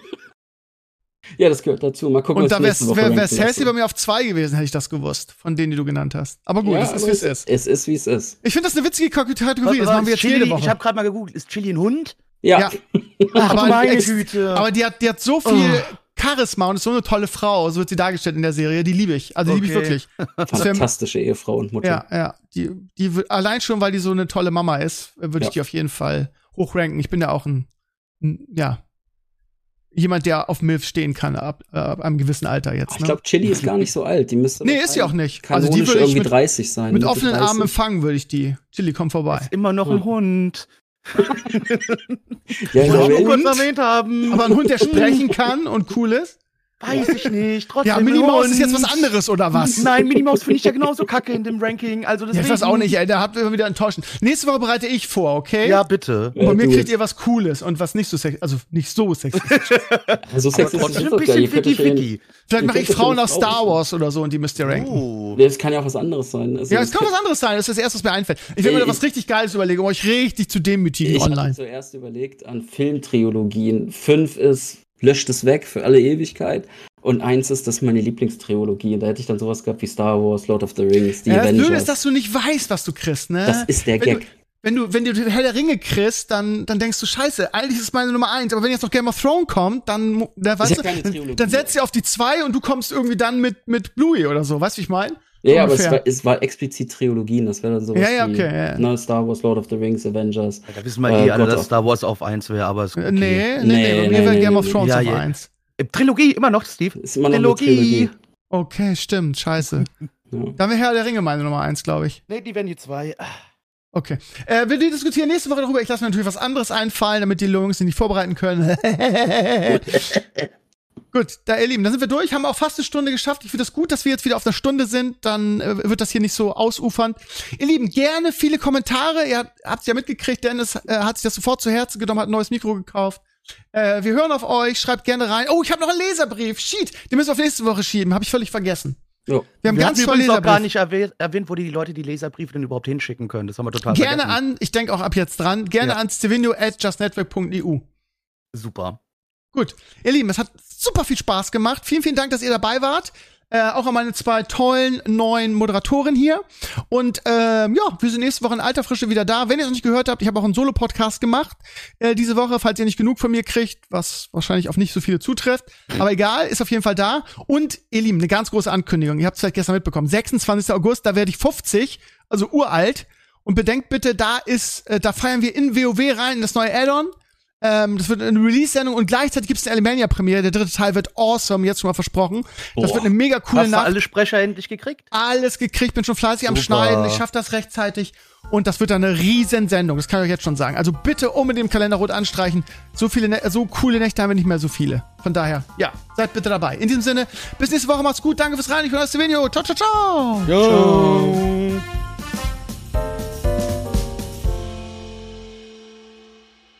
Ja, das gehört dazu. Mal gucken, Und da was nächste Woche wäre ranken Cersei lasse. bei mir auf 2 gewesen, hätte ich das gewusst. Von denen, die du genannt hast. Aber gut, Ja, das ist, aber wie es ist. Es ist, wie es ist. Ich finde das eine witzige Kategorie. Das machen wir jetzt Chili, jede Woche. ich habe gerade mal gegoogelt, ist Chili ein Hund? Ja. Ach, Aber du meine ex- Güte. Aber die hat so viel Charisma und ist so eine tolle Frau. So wird sie dargestellt in der Serie. Die liebe ich. Also die liebe ich Okay. wirklich. Das wär- Fantastische Ehefrau und Mutter. Ja. Die wird, allein schon, weil die so eine tolle Mama ist, würde ich Ja. die auf jeden Fall hochranken. Ich bin ja auch jemand, der auf MILF stehen kann ab einem gewissen Alter jetzt. Ich Ne? glaube, Chili ist gar nicht so alt. Die müsste Nee, ist sie auch nicht. Also Kanonisch die würde ich irgendwie mit, 30 sein. mit Mitte offenen 30. Armen empfangen, würde ich die. Chili, komm vorbei. Ist immer noch ein Hund. Ja, Wollte ich nur ja, kurz Hund? erwähnt haben. Aber ein Hund, der sprechen kann und cool ist. Weiß ich nicht. Trotzdem Ja, Minnie Maus Hund. ist jetzt was anderes, oder was? Nein, Minnie Maus finde ich ja genauso kacke in dem Ranking. Also Ja, deswegen. ich weiß auch nicht, ey, da habt ihr immer wieder enttäuschen. Nächste Woche bereite ich vor, okay? Ja, bitte. Und bei mir du kriegt es. ihr was Cooles und was nicht so sexistisch, also nicht so sexistisch. So sexistisch ist Trotzdem das ein doch geil. bisschen Ficky-Ficky. Vielleicht mache ich könnt Frauen ja aus eine Frau Star Wars oder so und die müsst ihr ranken. Oh. Das kann ja auch was anderes sein. Also, Ja, es kann was anderes sein, das ist das Erste, was mir einfällt. Ich will mir da was richtig Geiles überlegen, um euch richtig zu demütigen Ich hatte online. zuerst überlegt an Filmtriologien. 5 ist, löscht es weg für alle Ewigkeit. Und 1 ist, das ist meine Lieblingstriologie. Und da hätte ich dann sowas gehabt wie Star Wars, Lord of the Rings, die Ja, das Avengers. Blöde ist, dass du nicht weißt, was du kriegst, ne? Das ist der Gag. Wenn du den Herr der Ringe kriegst, dann denkst du, scheiße, eigentlich ist es meine Nummer 1. Aber wenn jetzt noch Game of Thrones kommt, dann weißt ja keine du, Trilogie. dann setzt sie auf die 2 und du kommst irgendwie dann mit Bluey oder so. Weißt du, wie ich meine? Ja, aber ungefähr. es war explizit Trilogien. Das wäre dann sowas Ja, wie okay, ja. Ne, Star Wars, Lord of the Rings, Avengers. Da wissen wir alle, God dass of- Star Wars auf 1 wäre, aber ist okay. Nee, Nee, bei mir wäre nee, Game nee, of Thrones ja, auf ja. 1. Trilogie immer noch, Steve. Ist immer noch eine Trilogie. Okay, stimmt, scheiße. Ja. Dann wäre Herr der Ringe meine Nummer 1, glaube ich. Nee, die wären die 2. Okay. Wir diskutieren nächste Woche darüber. Ich lasse mir natürlich was anderes einfallen, damit die Jungs sich nicht vorbereiten können. Gut, ihr Lieben, dann sind wir durch, haben auch fast eine Stunde geschafft. Ich finde es gut, dass wir jetzt wieder auf einer Stunde sind, dann wird das hier nicht so ausufernd. Ihr Lieben, gerne viele Kommentare. Ihr habt es ja mitgekriegt, Dennis hat sich das sofort zu Herzen genommen, hat ein neues Mikro gekauft. Wir hören auf euch, schreibt gerne rein. Oh, ich habe noch einen Leserbrief. Shit, den müssen wir auf nächste Woche schieben, habe ich völlig vergessen. Ja. Wir haben Wir ganz hatten tolle übrigens auch gar Leserbriefe. nicht erwähnt, wo die Leute die Leserbriefe denn überhaupt hinschicken können. Das haben wir total Gerne vergessen. an, ich denke auch ab jetzt dran, gerne Ja. an stevenio@justnetwork.eu. Super. Gut, ihr Lieben, es hat super viel Spaß gemacht. Vielen, vielen Dank, dass ihr dabei wart. Auch an meine 2 tollen neuen Moderatoren hier. Und ja, wir sind nächste Woche in alter Frische wieder da. Wenn ihr es noch nicht gehört habt, ich habe auch einen Solo-Podcast gemacht diese Woche, falls ihr nicht genug von mir kriegt, was wahrscheinlich auf nicht so viele zutrifft. Aber egal, ist auf jeden Fall da. Und ihr Lieben, eine ganz große Ankündigung. Ihr habt es vielleicht gestern mitbekommen. 26. August, da werde ich 50, also uralt. Und bedenkt bitte, da feiern wir in WoW rein, das neue Add-on. Das wird eine Release-Sendung und gleichzeitig gibt es eine Alemania-Premiere. Der 3. Teil wird awesome, jetzt schon mal versprochen. Das wird eine mega coole Hast du Nacht. alle Sprecher endlich gekriegt? Alles gekriegt, bin schon fleißig am Super. Schneiden. Ich schaffe das rechtzeitig. Und das wird dann eine riesen Sendung. Das kann ich euch jetzt schon sagen. Also bitte unbedingt im Kalender rot anstreichen. So coole Nächte haben wir nicht mehr so viele. Von daher, ja, seid bitte dabei. In diesem Sinne, bis nächste Woche. Macht's gut. Danke fürs Rein. Ich bin Stevenio. Ciao, ciao, ciao. Ciao.